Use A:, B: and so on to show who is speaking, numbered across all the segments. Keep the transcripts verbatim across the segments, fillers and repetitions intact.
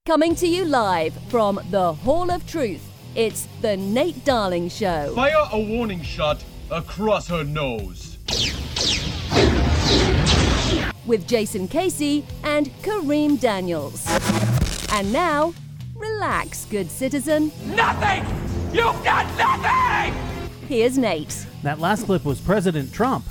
A: Coming to you live from the Hall of Truth, it's the Nate Darling Show.
B: Fire a warning shot across her nose.
A: With Jason Casey and Kareem Daniels. And now, relax, good citizen.
C: Nothing! You've got nothing!
A: Here's Nate.
D: That last clip was President Trump.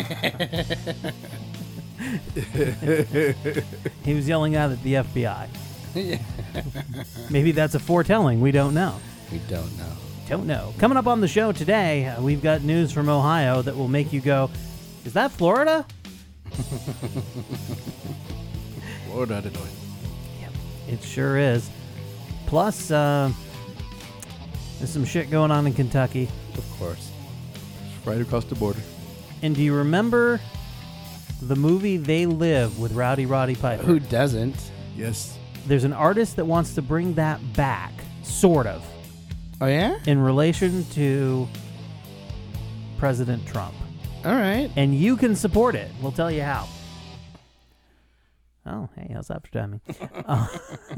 D: He was yelling out at the F B I. Maybe that's a foretelling. We don't know.
E: We don't know.
D: Don't know. Coming up on the show today, uh, we've got news from Ohio that will make you go, is that Florida?
E: Florida, I don't know.
D: Yep, it sure is. Plus, uh, there's some shit going on in Kentucky.
E: Of course. It's right across the border.
D: And do you remember the movie They Live with Rowdy Roddy Piper?
E: Who doesn't?
F: Yes.
D: There's an artist that wants to bring that back, sort of,
E: Oh, yeah?
D: in relation to President Trump.
E: All right.
D: And you can support it. We'll tell you how. Oh, hey, how's that for timing? uh,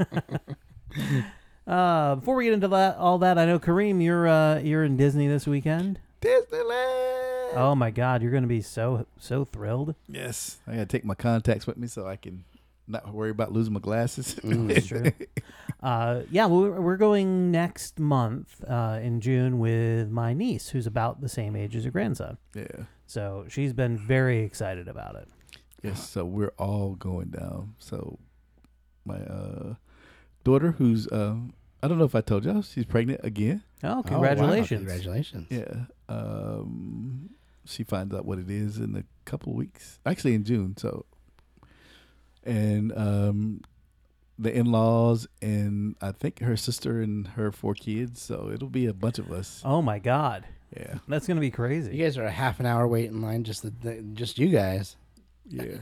D: uh, before we get into that, all that, I know, Kareem, you're uh, you're in Disney this weekend.
F: Disneyland.
D: Oh, my God. You're going to be so, so thrilled.
F: Yes. I got to take my contacts with me so I can not worry about losing my glasses.
D: Mm, that's true. Uh, yeah, we're, we're going next month uh, in June with my niece, who's about the same age as your grandson.
F: Yeah.
D: So she's been very excited about it.
F: Yes. So we're all going down. So my uh, daughter, who's, uh, I don't know if I told y'all, she's pregnant again.
D: Oh, congratulations.
E: Oh, wow. Congratulations.
F: Yeah. Um, she finds out what it is in a couple of weeks. Actually, in June. So, and um, the in-laws and I think her sister and her four kids. So it'll be a bunch of us.
D: Oh, my God.
F: Yeah.
D: That's going to be crazy.
E: You guys are a half an hour wait in line, just the, the, just you guys.
F: Yeah.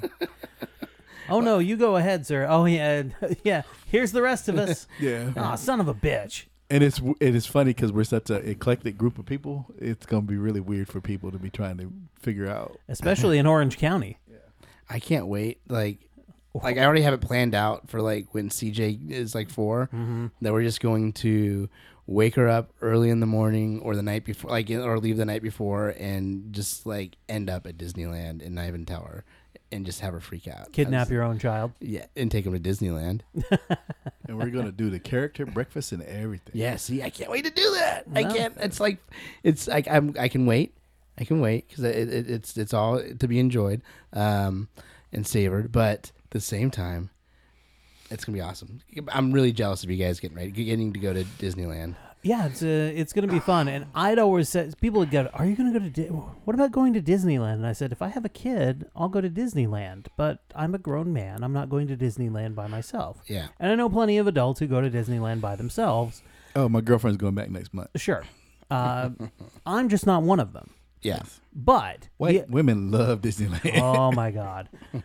D: Oh, no, you go ahead, sir. Oh, yeah. Yeah. Here's the rest of us.
F: Yeah.
D: Oh, son of a bitch.
F: And it's it is funny because we're such an eclectic group of people. It's going to be really weird for people to be trying to figure out.
D: Especially in Orange County.
E: I can't wait. Like, like I already have it planned out for like when C J is like four,
D: Mm-hmm.
E: that we're just going to wake her up early in the morning or the night before, like, or leave the night before and just like end up at Disneyland and not even tell her and just have her freak out.
D: Kidnap
E: That's-
D: your own child.
E: Yeah, and take him to Disneyland.
F: And we're going to do the character breakfast and everything.
E: Yeah, see, I can't wait to do that. I
D: No.
E: can't. It's like, it's like I'm. I can wait. I can wait because it, it, it's it's all to be enjoyed, um, and savored. But at the same time, it's gonna be awesome. I'm really jealous of you guys getting ready, getting to go to Disneyland.
D: Yeah, it's uh, it's going to be fun. And I'd always said, people would go, are you going to go to, Di- what about going to Disneyland? And I said, if I have a kid, I'll go to Disneyland. But I'm a grown man. I'm not going to Disneyland by myself.
E: Yeah.
D: And I know plenty of adults who go to Disneyland by themselves.
F: Oh, my girlfriend's going back next month.
D: Sure. Uh, I'm just not one of them.
E: Yeah.
D: But
F: White
D: the-
F: women love Disneyland.
D: oh my God.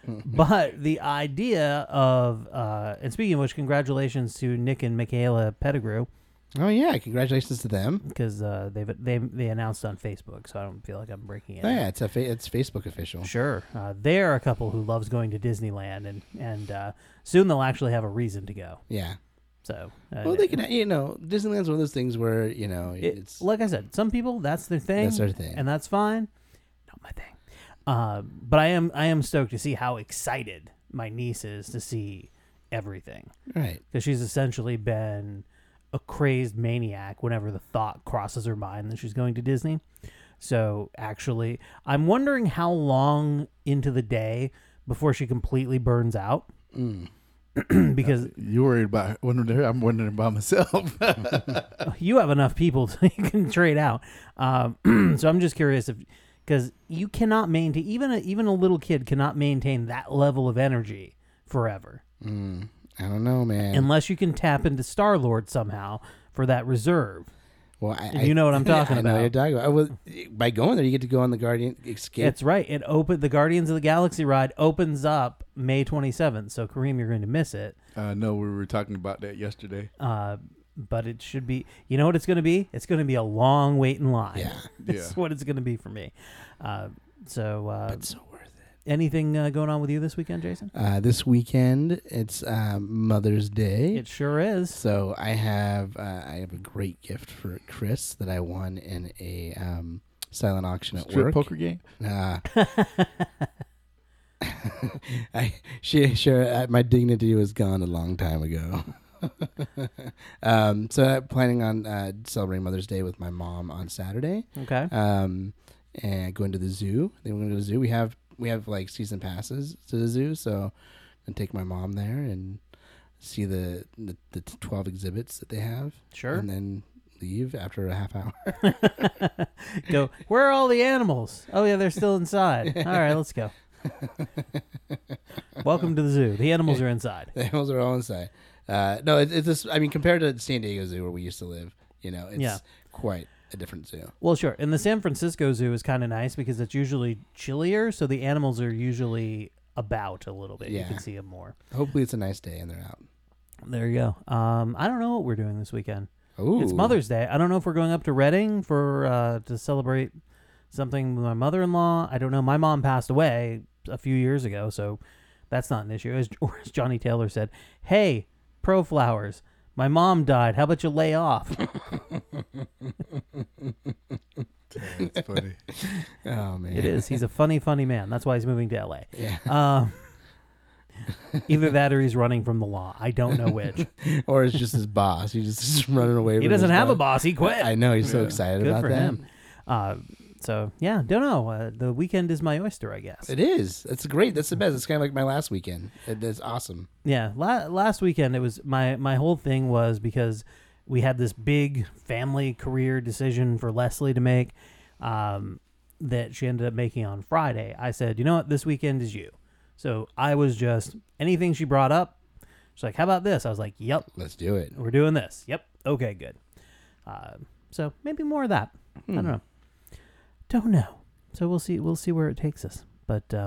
D: But the idea of, uh, and speaking of which, congratulations to Nick and Michaela Pettigrew.
E: Oh yeah! Congratulations to them.
D: Because uh, they've they they announced on Facebook, so I don't feel like I'm breaking it.
E: Oh yeah, it's a fa- it's Facebook official.
D: Sure, uh, they're a couple who loves going to Disneyland, and and uh, soon they'll actually have a reason to go.
E: Yeah.
D: So, uh,
E: Well, they can. You know, Disneyland's one of those things where you know
D: it,
E: it's
D: like I said, some people that's their thing.
E: That's their thing.
D: and that's fine. Not my thing. Uh, but I am I am stoked to see how excited my niece is to see everything,
E: right.
D: because she's essentially been a crazed maniac whenever the thought crosses her mind that she's going to Disney. So actually, I'm wondering how long into the day before she completely burns out.
E: Mm.
D: Because
F: You're worried about wondering. I'm wondering about myself.
D: you have enough people so you can trade out. Um, so I'm just curious if, because you cannot maintain, even a, even a little kid cannot maintain that level of energy forever.
E: Mm. I don't know, man.
D: Unless you can tap into Star-Lord somehow for that reserve.
E: Well, I,
D: You know what I'm talking
E: I know
D: about.
E: what you're talking about. I was, by going there, you get to go on the Guardian Escape.
D: That's right. It opened, the Guardians of the Galaxy ride opens up May twenty-seventh. So Kareem, you're going to miss it.
F: I know we were talking about that yesterday.
D: Uh, but it should be, you know what it's going to be? It's going to be a long wait in line.
E: Yeah.
D: That's
F: Yeah.
D: what it's going to be for me. Uh, so, uh,
E: But so worth it.
D: anything uh, going on with you this weekend, Jason?
E: Uh, this weekend, it's uh, Mother's Day.
D: It sure is.
E: So I have uh, I have a great gift for Chris that I won in a um, silent auction at
F: Strip
E: work.
F: poker game.
E: Uh, I she sure uh, my dignity was gone a long time ago. um, so I'm planning on uh, celebrating Mother's Day with my mom on Saturday.
D: Okay.
E: Um, and going to the zoo. Then we're going to the zoo. We have we have like season passes to the zoo, so I'm gonna take my mom there and see the the, the twelve exhibits that they have.
D: Sure.
E: And then leave after a half hour.
D: Go. Where are all the animals? Oh yeah, they're still inside. All right, let's go. Welcome to the zoo. The animals are inside.
E: The animals are all inside. Uh, no, it, it's just, I mean, compared to San Diego Zoo where we used to live, you know, it's
D: Yeah.
E: quite a different zoo.
D: Well, sure. And the San Francisco Zoo is kind of nice because it's usually chillier, so the animals are usually about a little bit. You
E: Yeah.
D: can see them more.
E: Hopefully it's a nice day and they're out.
D: There you go. Um, I don't know what we're doing this weekend.
E: Ooh.
D: It's Mother's Day. I don't know if we're going up to Reading for uh, to celebrate something with my mother-in-law. I don't know. My mom passed away a few years ago, so that's not an issue. As, or as Johnny Taylor said, "Hey, Pro Flowers, my mom died. How about you lay off?"
F: That's funny.
E: Oh, man.
D: It is. He's a funny, funny man. That's why he's moving to L A.
E: Yeah.
D: Um, either that or he's running from the law. I don't know which.
E: Or it's just his boss. He's just, just running away.
D: He
E: from
D: doesn't
E: his
D: have a boss. He quit.
E: I know. He's so excited
D: Good
E: about
D: for
E: that.
D: him. Uh, so, yeah, don't know. Uh, the weekend is my oyster, I guess.
E: It is. That's great. That's the best. It's kind of like my last weekend. It, it's awesome.
D: Yeah, la- last weekend it was my my whole thing was because we had this big family career decision for Leslie to make um, that she ended up making on Friday. I said, you know what, this weekend is you. So I was just anything she brought up. She's like, how about this? I was like, yep,
E: Let's do it.
D: we're doing this. Yep, okay, good. Uh, so maybe more of that. I don't know. Don't know. So we'll see. We'll see where it takes us. But uh,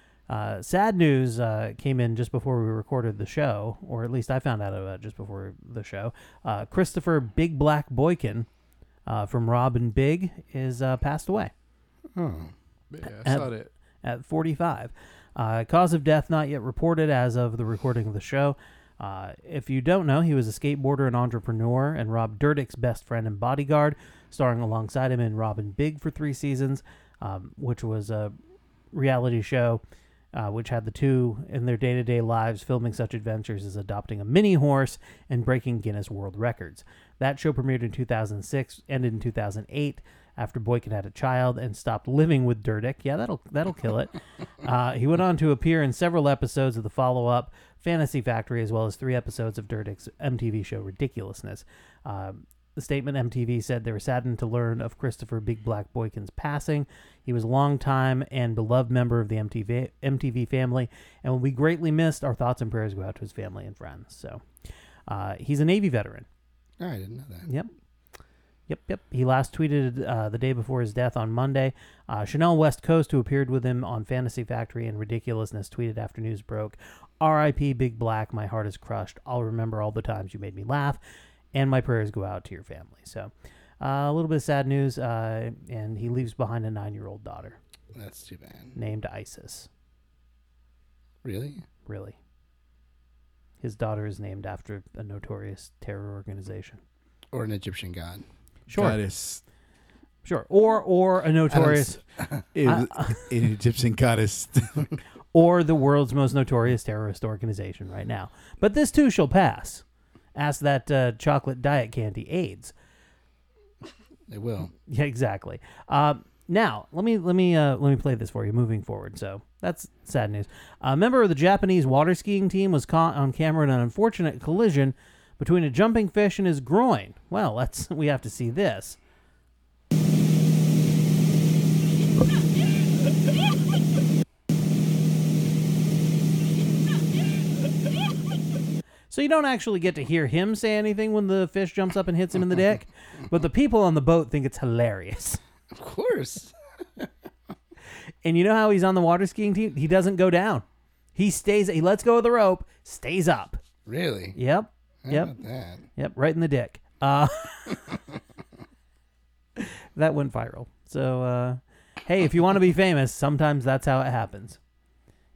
D: uh, sad news uh, came in just before we recorded the show, or at least I found out about it just before the show. Uh, Christopher Big Black Boykin uh, from Robin Big is uh, passed away
E: Oh.
F: Yeah, I
D: At-
F: saw that.
D: at forty-five. Uh, cause of death not yet reported as of the recording of the show. Uh, if you don't know, he was a skateboarder and entrepreneur and Rob Dyrdek's best friend and bodyguard, starring alongside him in Robin Big for three seasons, um, which was a reality show uh, which had the two in their day-to-day lives filming such adventures as adopting a mini horse and breaking Guinness World Records. That show premiered in two thousand six, ended in two thousand eight, after Boykin had a child and stopped living with Dyrdek. Yeah, that'll that'll kill it. Uh, he went on to appear in several episodes of the follow-up Fantasy Factory, as well as three episodes of Dyrdek's M T V show Ridiculousness. Uh, the statement M T V said they were saddened to learn of Christopher Big Black Boykin's passing. He was a long-time and beloved member of the M T V, M T V family and will be greatly missed. Our thoughts and prayers go out to his family and friends. So uh, he's a Navy veteran.
E: Oh, I didn't know that.
D: Yep. Yep, yep. He last tweeted uh, the day before his death on Monday. Uh, Chanel West Coast, who appeared with him on Fantasy Factory and Ridiculousness, tweeted after news broke, R I P Big Black, my heart is crushed. I'll remember all the times you made me laugh, and my prayers go out to your family. So uh, a little bit of sad news, uh, and he leaves behind a nine-year-old daughter
E: That's too bad.
D: named Isis.
E: Really?
D: Really. His daughter is named after a notorious terror organization.
E: Or an Egyptian god.
D: Sure.
F: Goddess.
D: Sure. Or or a notorious...
F: It was an Egyptian goddess.
D: or the world's most notorious terrorist organization right now. But this too shall pass. Ask that uh, chocolate diet candy AIDS.
E: They will.
D: Yeah, exactly. Uh, now, let me let me uh, let me play this for you. Moving forward, so that's sad news. A member of the Japanese water skiing team was caught on camera in an unfortunate collision between a jumping fish and his groin. Well, let's we have to see this. So you don't actually get to hear him say anything when the fish jumps up and hits him in the dick, but the people on the boat think it's hilarious.
E: Of course.
D: And you know how he's on the water skiing team? He doesn't go down. He stays, he lets go of the rope, stays up.
E: Really?
D: Yep.
E: How
D: Yep.
E: about that?
D: Yep. Right in the dick. Uh, that went viral. So, uh, hey, if you want to be famous, sometimes that's how it happens.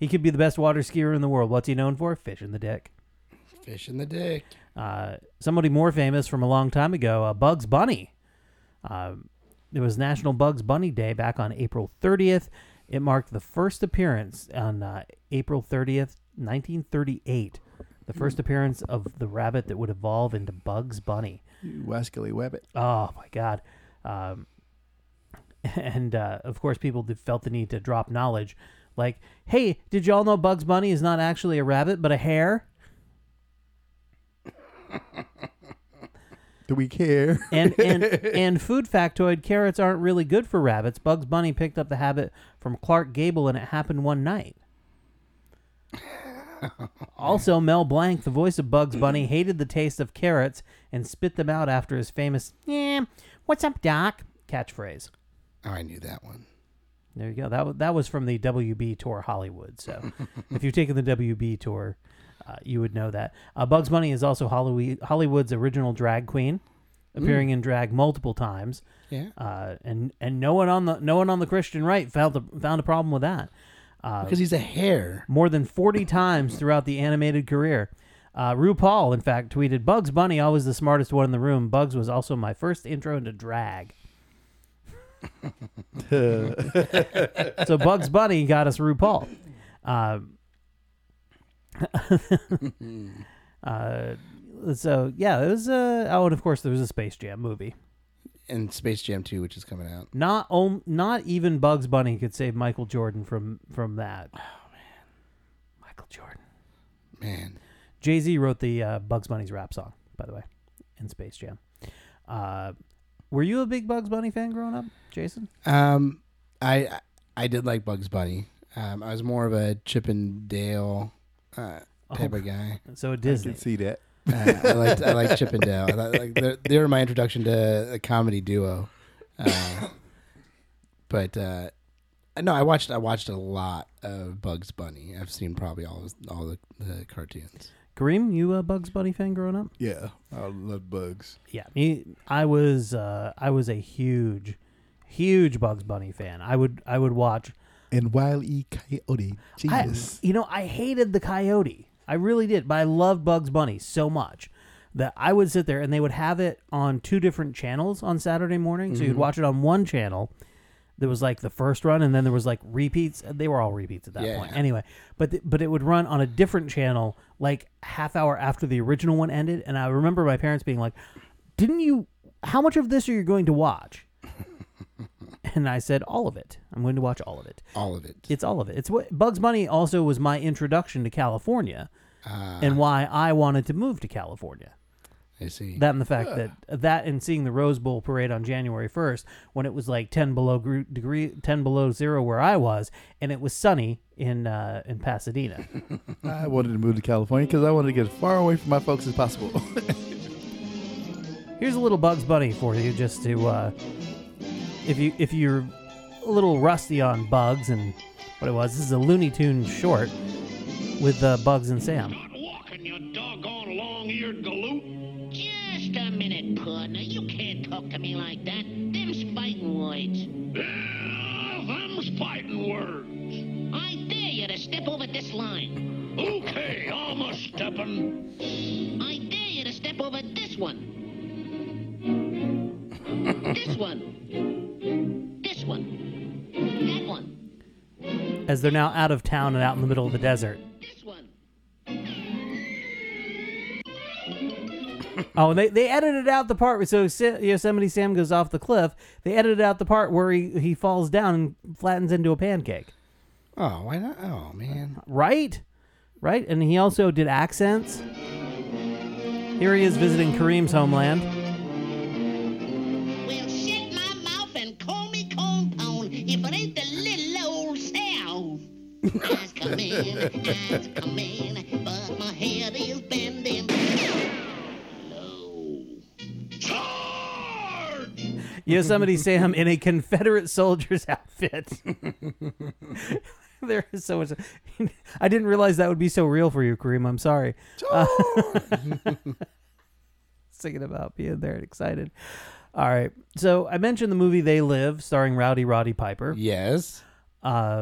D: He could be the best water skier in the world. What's he known for? Fish in the dick.
E: Fish in the dick.
D: Uh, somebody more famous from a long time ago, uh, Bugs Bunny. Uh, it was National Bugs Bunny Day back on April thirtieth. It marked the first appearance on uh, April thirtieth, nineteen thirty-eight. The first appearance of the rabbit that would evolve into Bugs Bunny.
F: You wascally wabbit.
D: Oh, my God. Um, and, uh, of course, people felt the need to drop knowledge. Like, hey, did y'all know Bugs Bunny is not actually a rabbit, but a hare?
F: Do we care?
D: And, and and food factoid, carrots aren't really good for rabbits. Bugs Bunny picked up the habit from Clark Gable, and it happened one night. Also, Mel Blanc, the voice of Bugs Bunny, hated the taste of carrots and spit them out after his famous, yeah, what's up, Doc, catchphrase.
E: Oh, I knew that one.
D: There you go. That, w- that was from the W B Tour Hollywood. So if you've taken the W B Tour, uh, you would know that. Uh, Bugs Bunny is also Hollywood, Hollywood's original drag queen, appearing mm. in drag multiple times.
E: Yeah.
D: Uh, and and no one on the no one on the Christian right found the, found a problem with that. Uh,
E: because he's a hare.
D: More than forty times throughout the animated career. Uh, RuPaul, in fact, tweeted, Bugs Bunny, always the smartest one in the room. Bugs was also my first intro into drag. So Bugs Bunny got us RuPaul. Uh, uh, so, yeah, it was, uh, oh, and of course, there was a Space Jam movie.
E: And Space Jam two, which is coming out.
D: Not om- not even Bugs Bunny could save Michael Jordan from, from that. Oh, man. Michael Jordan.
E: Man.
D: Jay-Z wrote the uh, Bugs Bunny's rap song, by the way, in Space Jam. Uh, were you a big Bugs Bunny fan growing up, Jason?
E: Um, I I did like Bugs Bunny. Um, I was more of a Chip and Dale uh, type
D: oh,
E: of guy.
D: So Disney.
F: I can see that.
E: Uh, I liked I liked Chip and Dale. I thought, like they they were my introduction to a comedy duo. Uh, but uh, no, I watched I watched a lot of Bugs Bunny. I've seen probably all all the, the cartoons.
D: Kareem, you a Bugs Bunny fan growing up?
F: Yeah, I love bugs.
D: Yeah, me. I was uh, I was a huge, huge Bugs Bunny fan. I would I would watch.
F: And Wile E. Coyote, Jesus.
D: I, you know, I hated the coyote. I really did, but I loved Bugs Bunny so much that I would sit there and they would have it on two different channels on Saturday morning. So mm-hmm. you'd watch it on one channel. There was like the first run, and then there was like repeats. They were all repeats at that
E: yeah.
D: point. Anyway, but th- but it would run on a different channel like half hour after the original one ended. And I remember my parents being like, didn't you, how much of this are you going to watch? And I said, all of it. I'm going to watch all of it.
E: All of it.
D: It's all of it. It's what Bugs Bunny also was my introduction to California uh, and why I wanted to move to California.
E: I see.
D: That and the fact that that and seeing the Rose Bowl parade on January first when it was like ten below gr- degree, ten below zero where I was, and it was sunny in uh, in Pasadena.
F: I wanted to move to California because I wanted to get as far away from my folks as possible.
D: Here's a little Bugs Bunny for you, just to uh, if you if you're a little rusty on Bugs and what it was. This is a Looney Tunes short with uh, Bugs and Sam.
G: Start walking, you doggone long-eared galoot. Just a minute, partner. You can't talk to me like that. Them's fighting words. Yeah, them's fighting words. I dare you to step over this line. Okay, I'm a steppin'. I dare you to step over this one. This one. This one. That one.
D: As they're now out of town and out in the middle of the desert.
G: This one.
D: Oh, they they edited out the part so Yosemite Sam goes off the cliff. They edited out the part where he, he falls down and flattens into a pancake.
E: Oh, why not? Oh, man.
D: Right? Right? And he also did accents. Here he is visiting Kareem's homeland.
G: Well, shut my mouth and call me compound if it ain't the little old South. Eyes come in, eyes come in, but my head is bending. Charge!
D: Yosemite Sam in a Confederate soldier's outfit. There is so much. I didn't realize that would be so real for you, Kareem. I'm sorry. Uh, thinking about being there and excited. All right. So I mentioned the movie They Live, starring Rowdy Roddy Piper.
E: Yes.
D: Um,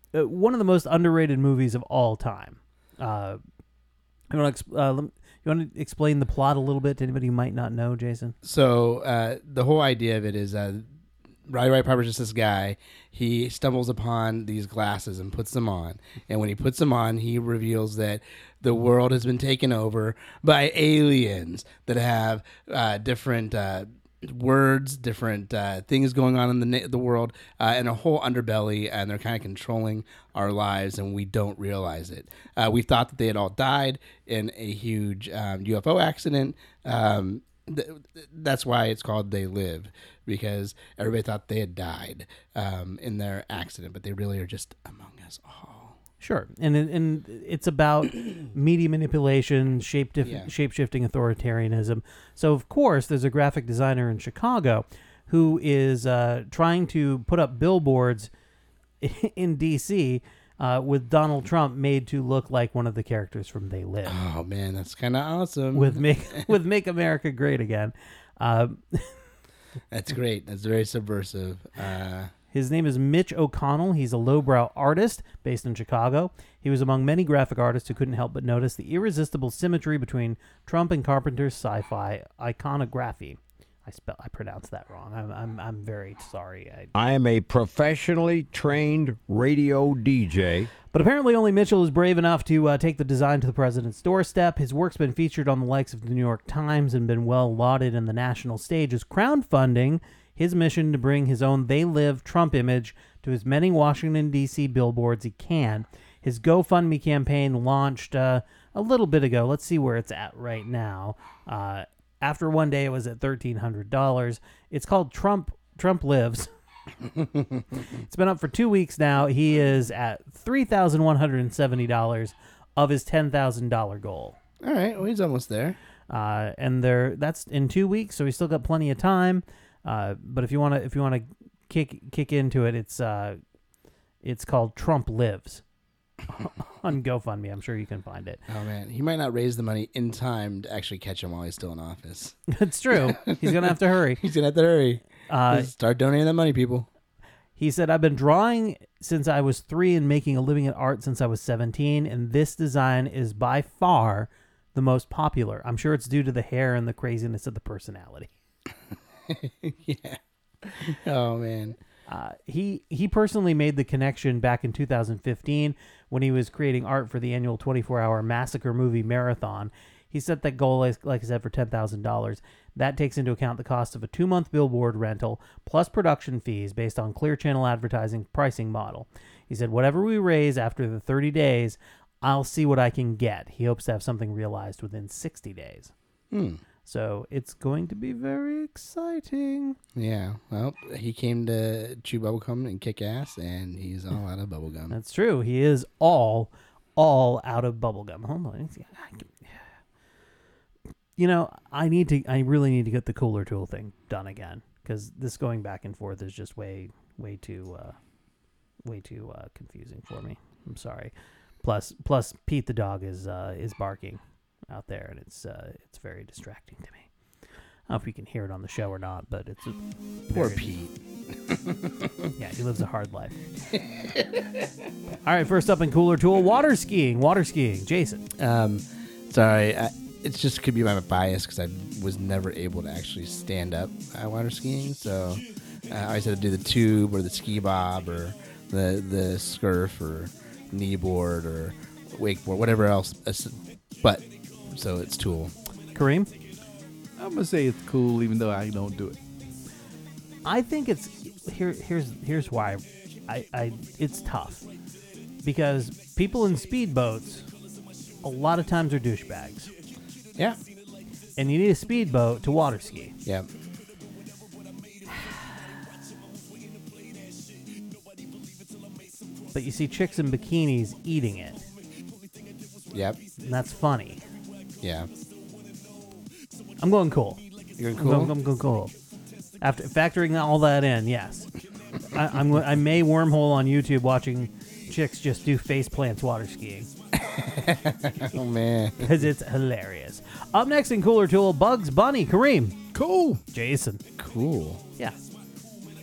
D: uh, one of the most underrated movies of all time. Uh, you want to exp- uh, lem- you want to explain the plot a little bit to anybody who might not know, Jason?
E: So uh, the whole idea of it is uh, Roddy Wright Piper's just this guy. He stumbles upon these glasses and puts them on. And when he puts them on, he reveals that the world has been taken over by aliens that have uh, different uh, words, different uh, things going on in the na- the world, uh, and a whole underbelly, and they're kind of controlling our lives, and we don't realize it. Uh, we thought that they had all died in a huge um, U F O accident. Um, th- that's why it's called They Live, because everybody thought they had died um, in their accident, but they really are just among us all.
D: Sure, and and it's about media manipulation, shape dif-
E: Yeah.
D: shape shifting authoritarianism. So of course, there's a graphic designer in Chicago who is uh, trying to put up billboards in D C uh, with Donald Trump made to look like one of the characters from They Live,
E: Oh man, that's kind of awesome.
D: with make with Make America Great Again. Uh,
E: That's great. That's very subversive. Uh,
D: His name is Mitch O'Connell. He's a lowbrow artist based in Chicago. He was among many graphic artists who couldn't help but notice the irresistible symmetry between Trump and Carpenter's sci-fi iconography. I spell I pronounced that wrong. I'm I'm, I'm very sorry. I,
H: I am a professionally trained radio D J.
D: But apparently only Mitchell is brave enough to uh, take the design to the president's doorstep. His work's been featured on the likes of the New York Times and been well lauded in the national stage as crowdfunding his mission to bring his own They Live Trump image to as many Washington, D C billboards he can. His GoFundMe campaign launched uh, a little bit ago. Let's see where it's at right now. Uh, after one day, it was at thirteen hundred dollars. It's called Trump Trump Lives. It's been up for two weeks now. He is at three thousand one hundred seventy dollars of his ten thousand dollars goal.
E: all right, well, he's almost there.
D: Uh, and there, that's in two weeks, so he's still got plenty of time. Uh, but if you want to, if you want to kick kick into it, it's uh, it's called Trump Lives on GoFundMe. I'm sure you can find it.
E: Oh man, he might not raise the money in time to actually catch him while he's still in office.
D: It's true. He's gonna have to hurry.
E: He's gonna have to hurry.
D: Uh,
E: Start donating that money, people.
D: He said, "I've been drawing since I was three and making a living at art since I was seventeen, and this design is by far the most popular. I'm sure it's due to the hair and the craziness of the personality."
E: Yeah. Oh man.
D: Uh, he he personally made the connection back in two thousand fifteen when he was creating art for the annual twenty-four hour Massacre movie marathon. He set that goal, like, like I said, for ten thousand dollars. That takes into account the cost of a two-month billboard rental plus production fees based on Clear Channel Advertising pricing model. He said, whatever we raise after the thirty days, I'll see what I can get. He hopes to have something realized within sixty days.
E: Hmm.
D: So it's going to be very exciting.
E: Yeah. Well, he came to chew bubblegum and kick ass, and he's all out of bubblegum.
D: That's true. He is all, all out of bubblegum. Hold on. You know, I need to. I really need to get the cooler tool thing done again, because this going back and forth is just way, way too, uh, way too uh, confusing for me. I'm sorry. Plus, plus, Pete the dog is uh, is barking out there, and it's uh, it's very distracting to me. I don't know if you can hear it on the show or not, but it's a
E: Poor
D: very-
E: Pete.
D: Yeah, he lives a hard life. All right, first up in Cooler Tool, water skiing. Water skiing, Jason.
E: Um, sorry, I, it just could be my bias because I was never able to actually stand up uh, water skiing. So uh, I always had to do the tube or the ski bob or the the scurf or kneeboard or wakeboard, whatever else. But so it's tool.
D: Kareem?
F: I'm gonna say it's cool, even though I don't do it.
D: I think it's here. Here's here's why. I, I it's tough because people in speedboats a lot of times are douchebags,
E: Yeah.
D: and you need a speedboat to water ski.
E: Yeah.
D: But you see chicks in bikinis eating it,
E: Yep.
D: and that's funny.
E: Yeah.
D: I'm going cool.
E: You're
D: I'm
E: cool.
D: going, I'm going cool. After factoring all that in, yes, I, I'm. I may wormhole on YouTube watching chicks just do face plants water skiing.
E: Oh man.
D: Because it's hilarious. Up next in Cooler Tool, Bugs Bunny. Kareem.
F: Cool.
D: Jason.
E: Cool.
D: Yeah. If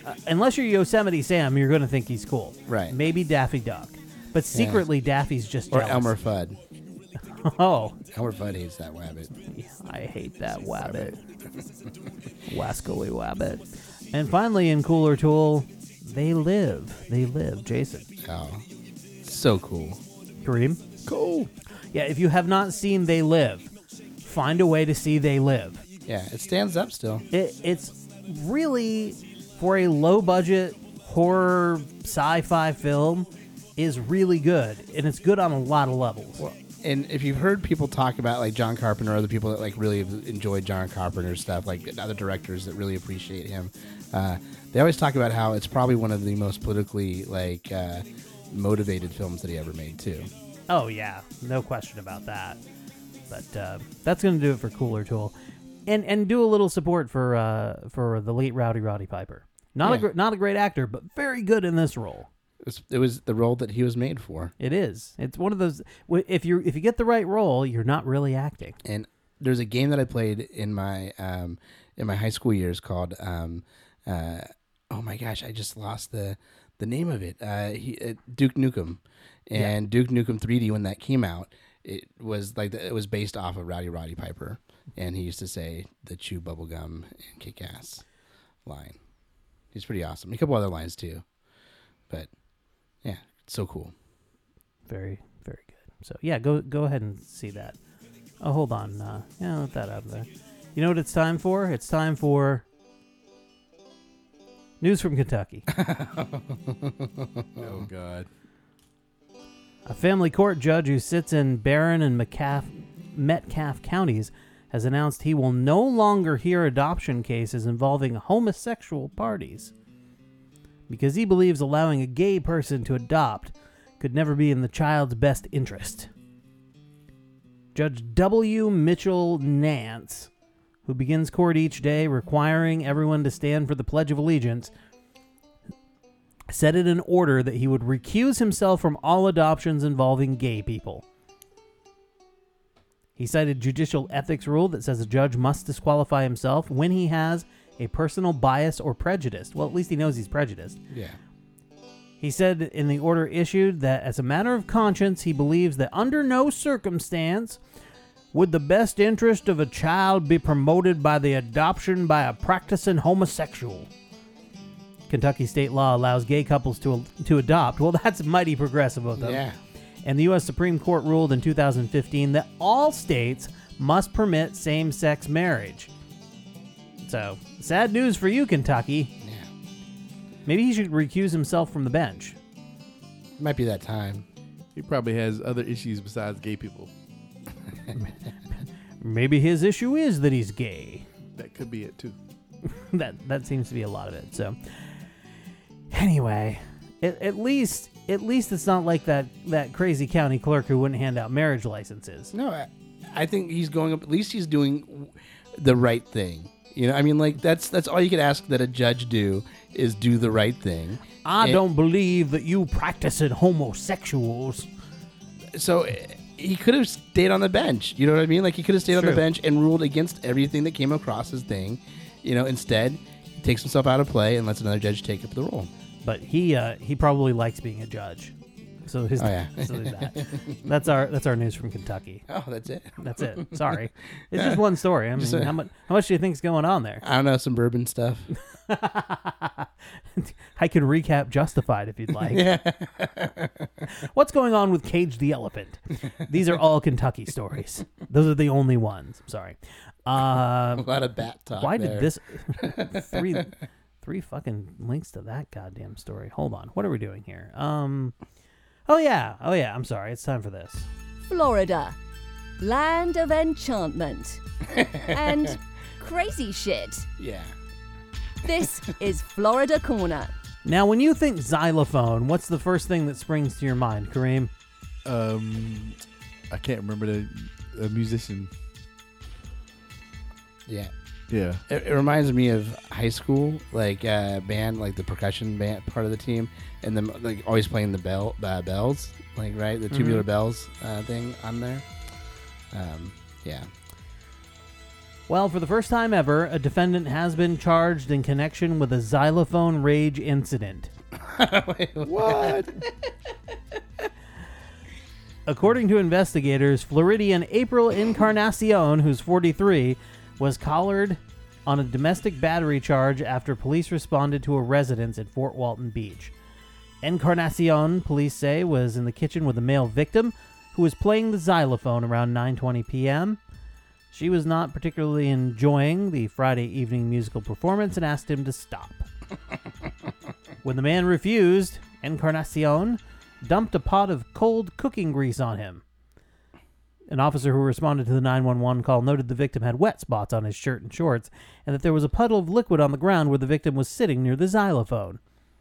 D: uh, unless you're Yosemite Sam, you're going to think he's cool.
E: Right.
D: Maybe Daffy Duck. But secretly, Daffy's just
E: Or
D: jealous.
E: Elmer Fudd.
D: Oh.
E: Elmer Fudd hates that wabbit.
D: I hate that wabbit. Wascally wabbit. And finally, in Cooler Tool, they live. They live. Jason.
E: Oh, so cool.
D: Kareem?
F: Cool.
D: Yeah, if you have not seen They Live, find a way to see They Live.
E: Yeah, it stands up still.
D: It, it's really, for a low-budget horror sci-fi film, is really good. And it's good on a lot of levels.
E: Well, and if you've heard people talk about like John Carpenter or other people that like really have enjoyed John Carpenter's stuff, like other directors that really appreciate him, uh, they always talk about how it's probably one of the most politically like uh, motivated films that he ever made too.
D: Oh yeah, no question about that. But uh, that's going to do it for Cooler Tool, and and do a little support for uh, for the late Rowdy Roddy Piper. Not
E: Yeah.
D: a gr- not a great actor, but very good in this role.
E: It was, it was the role that he was made for.
D: It is. It's one of those. w- If you if you get the right role, you're not really acting.
E: And there's a game that I played in my um, in my high school years called um, uh, oh my gosh, I just lost the the name of it. Uh, he, uh, Duke Nukem, and Duke Nukem three D when that came out, it was like the, it was based off of Rowdy Roddy Piper, and he used to say the chew bubblegum and kick ass line. He's pretty awesome. A couple other lines too, but yeah, it's so cool.
D: Very very good. So yeah, go go ahead and see that. Oh, hold on. Uh, yeah, let that out there. You know what it's time for? It's time for news from Kentucky.
F: Oh, God.
D: A family court judge who sits in Barron and Metcalf, Metcalf counties has announced he will no longer hear adoption cases involving homosexual parties because he believes allowing a gay person to adopt could never be in the child's best interest. Judge W. Mitchell Nance, who begins court each day requiring everyone to stand for the Pledge of Allegiance, said in an order that he would recuse himself from all adoptions involving gay people. He cited judicial ethics rule that says a judge must disqualify himself when he has a personal bias or prejudice. Well, at least he knows he's prejudiced.
E: Yeah.
D: He said in the order issued that as a matter of conscience, he believes that under no circumstance would the best interest of a child be promoted by the adoption by a practicing homosexual. Kentucky state law allows gay couples to to adopt. Well, that's mighty progressive of them.
E: Yeah.
D: And the U S Supreme Court ruled in two thousand fifteen that all states must permit same-sex marriage. So, sad news for you, Kentucky.
E: Yeah.
D: Maybe he should recuse himself from the bench.
E: Might be that time.
F: He probably has other issues besides gay people.
D: Maybe his issue is that he's gay.
F: That could be it, too.
D: that that seems to be a lot of it. So, anyway, at, at least at least it's not like that, that crazy county clerk who wouldn't hand out marriage licenses.
E: No, I, I think he's going up. At least he's doing the right thing. You know, I mean, like that's that's all you could ask that a judge do is do the right thing.
D: I
E: And
D: don't believe that you practicing homosexuals.
E: So eh, he could have stayed on the bench. You know what I mean? Like he could have stayed on
D: True.
E: the bench and ruled against everything that came across his thing. You know, instead he takes himself out of play and lets another judge take up the role.
D: But he uh, he probably likes being a judge. So his
E: Oh, yeah.
D: so there's that. That's our that's our news from Kentucky.
E: Oh, that's it.
D: That's it. Sorry, it's just one story. I mean,
E: Just a-
D: how much how much do you think's going on there?
E: I don't know, some bourbon stuff.
D: I can recap Justified if you'd like. What's going on with Cage the Elephant? These are all Kentucky stories. Those are the only ones. I'm sorry. Uh,
E: A lot of bat talk.
D: why
E: there.
D: did this three three fucking links to that goddamn story? Hold on. What are we doing here? Um. Oh yeah. Oh yeah. I'm sorry. It's time for this.
A: Florida, land of enchantment and crazy shit.
E: Yeah.
A: This is Florida Corner.
D: Now, when you think xylophone, what's the first thing that springs to your mind, Kareem?
F: Um, I can't remember the, the musician.
E: Yeah.
F: Yeah.
E: It, it reminds me of high school, like uh, band, like the percussion band part of the team, and them like always playing the bell uh, bells, like right, the tubular
D: Mhm.
E: bells uh, thing on there. Um, yeah.
D: Well, for the first time ever, a defendant has been charged in connection with a xylophone rage incident.
E: Wait, what?
D: According to investigators, Floridian April Encarnacion, who's forty-three, was collared on a domestic battery charge after police responded to a residence at Fort Walton Beach. Encarnacion, police say, was in the kitchen with a male victim who was playing the xylophone around nine twenty p.m. She was not particularly enjoying the Friday evening musical performance and asked him to stop. When the man refused, Encarnacion dumped a pot of cold cooking grease on him. An officer who responded to the nine one one call noted the victim had wet spots on his shirt and shorts, and that there was a puddle of liquid on the ground where the victim was sitting near the xylophone.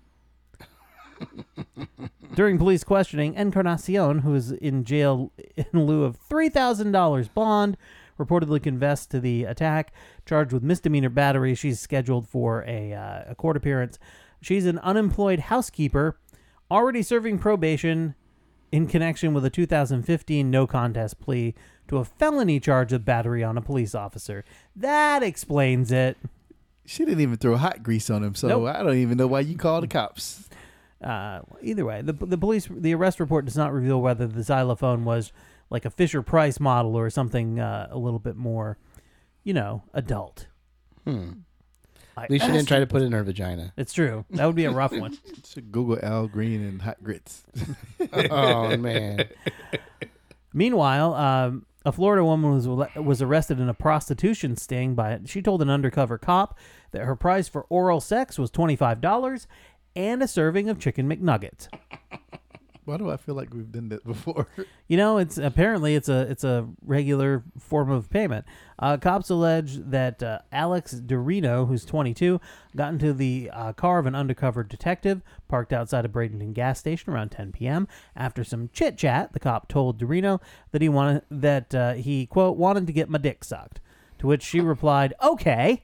D: During police questioning, Encarnacion, who is in jail in lieu of three thousand dollars bond, reportedly confessed to the attack, charged with misdemeanor battery. She's scheduled for a, uh, a court appearance. She's an unemployed housekeeper, already serving probation in connection with a two thousand fifteen no contest plea to a felony charge of battery on a police officer. That explains it.
F: She didn't even throw hot grease on him, so
D: Nope.
F: I don't even know why you called the cops.
D: Uh, either way, the the police the arrest report does not reveal whether the xylophone was like a Fisher Price model or something uh, a little bit more, you know, adult.
E: Hmm.
D: I
E: At least she didn't
D: asked
E: try
D: you-
E: to put it in her vagina.
D: It's true. That would be a rough one.
F: Should Google Al Green and hot grits.
E: Oh, man.
D: Meanwhile, um, a Florida woman was was arrested in a prostitution sting by she told an undercover cop that her price for oral sex was twenty-five dollars and a serving of chicken McNuggets.
F: Why do I feel like we've done that before?
D: You know, it's apparently it's a it's a regular form of payment. Uh, cops allege that uh, Alex Dorino, who's twenty-two, got into the uh, car of an undercover detective parked outside a Bradenton gas station around ten p.m. After some chit chat, the cop told Dorino that he wanted that uh, he quote wanted to get my dick sucked. To which she replied, "Okay."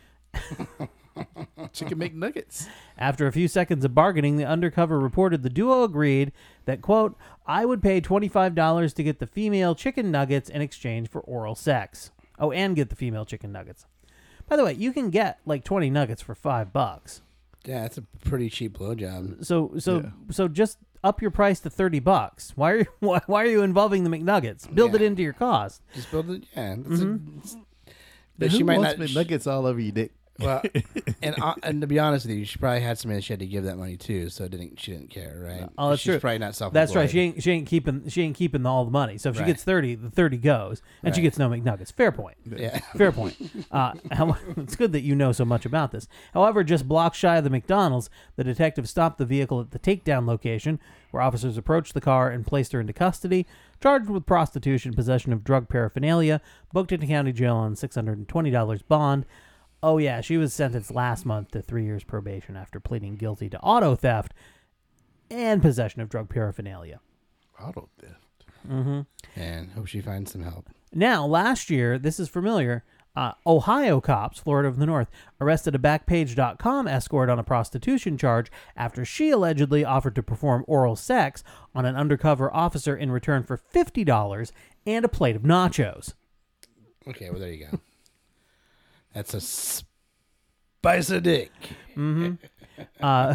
F: Chicken McNuggets.
D: After a few seconds of bargaining, the undercover reported the duo agreed that, quote, I would pay twenty-five dollars to get the female chicken nuggets in exchange for oral sex. Oh, and get the female chicken nuggets. By the way, you can get like twenty nuggets for five bucks.
E: Yeah, that's a pretty cheap blowjob.
D: So, so,
F: Yeah.
D: so just up your price to thirty bucks. Why are you, why, why are you involving the McNuggets? Build it
E: Yeah.
D: into your cost.
E: Just build it. Yeah. That's
D: Mm-hmm.
E: a, it's-
F: But
E: she
F: who
E: might
F: wants
E: not.
F: McNuggets all over your dick?
E: Well, and uh, and to be honest with you, she probably had somebody that she had to give that money to, so didn't she didn't care, right?
D: Oh, that's
E: She's
D: true.
E: probably not self.
D: That's right. She ain't she ain't keeping she ain't keeping all the money. So if she
E: Right.
D: gets thirty, the thirty goes, and she
E: Right.
D: gets no McNuggets. Fair point.
E: Yeah.
D: Fair point. Uh, how, it's good that you know so much about this. However, just blocks shy of the McDonald's, the detective stopped the vehicle at the takedown location, where officers approached the car and placed her into custody, charged with prostitution, possession of drug paraphernalia, booked into county jail on six hundred twenty dollars bond. Oh, yeah, she was sentenced last month to three years probation after pleading guilty to auto theft and possession of drug paraphernalia.
F: Auto theft.
D: Mm-hmm.
E: And hope she finds some help.
D: Now, last year, this is familiar, uh, Ohio cops, Florida of the North, arrested a Backpage dot com escort on a prostitution charge after she allegedly offered to perform oral sex on an undercover officer in return for fifty dollars and a plate of nachos.
E: Okay, well there you go. That's a spice of dick.
D: Mm-hmm. Uh,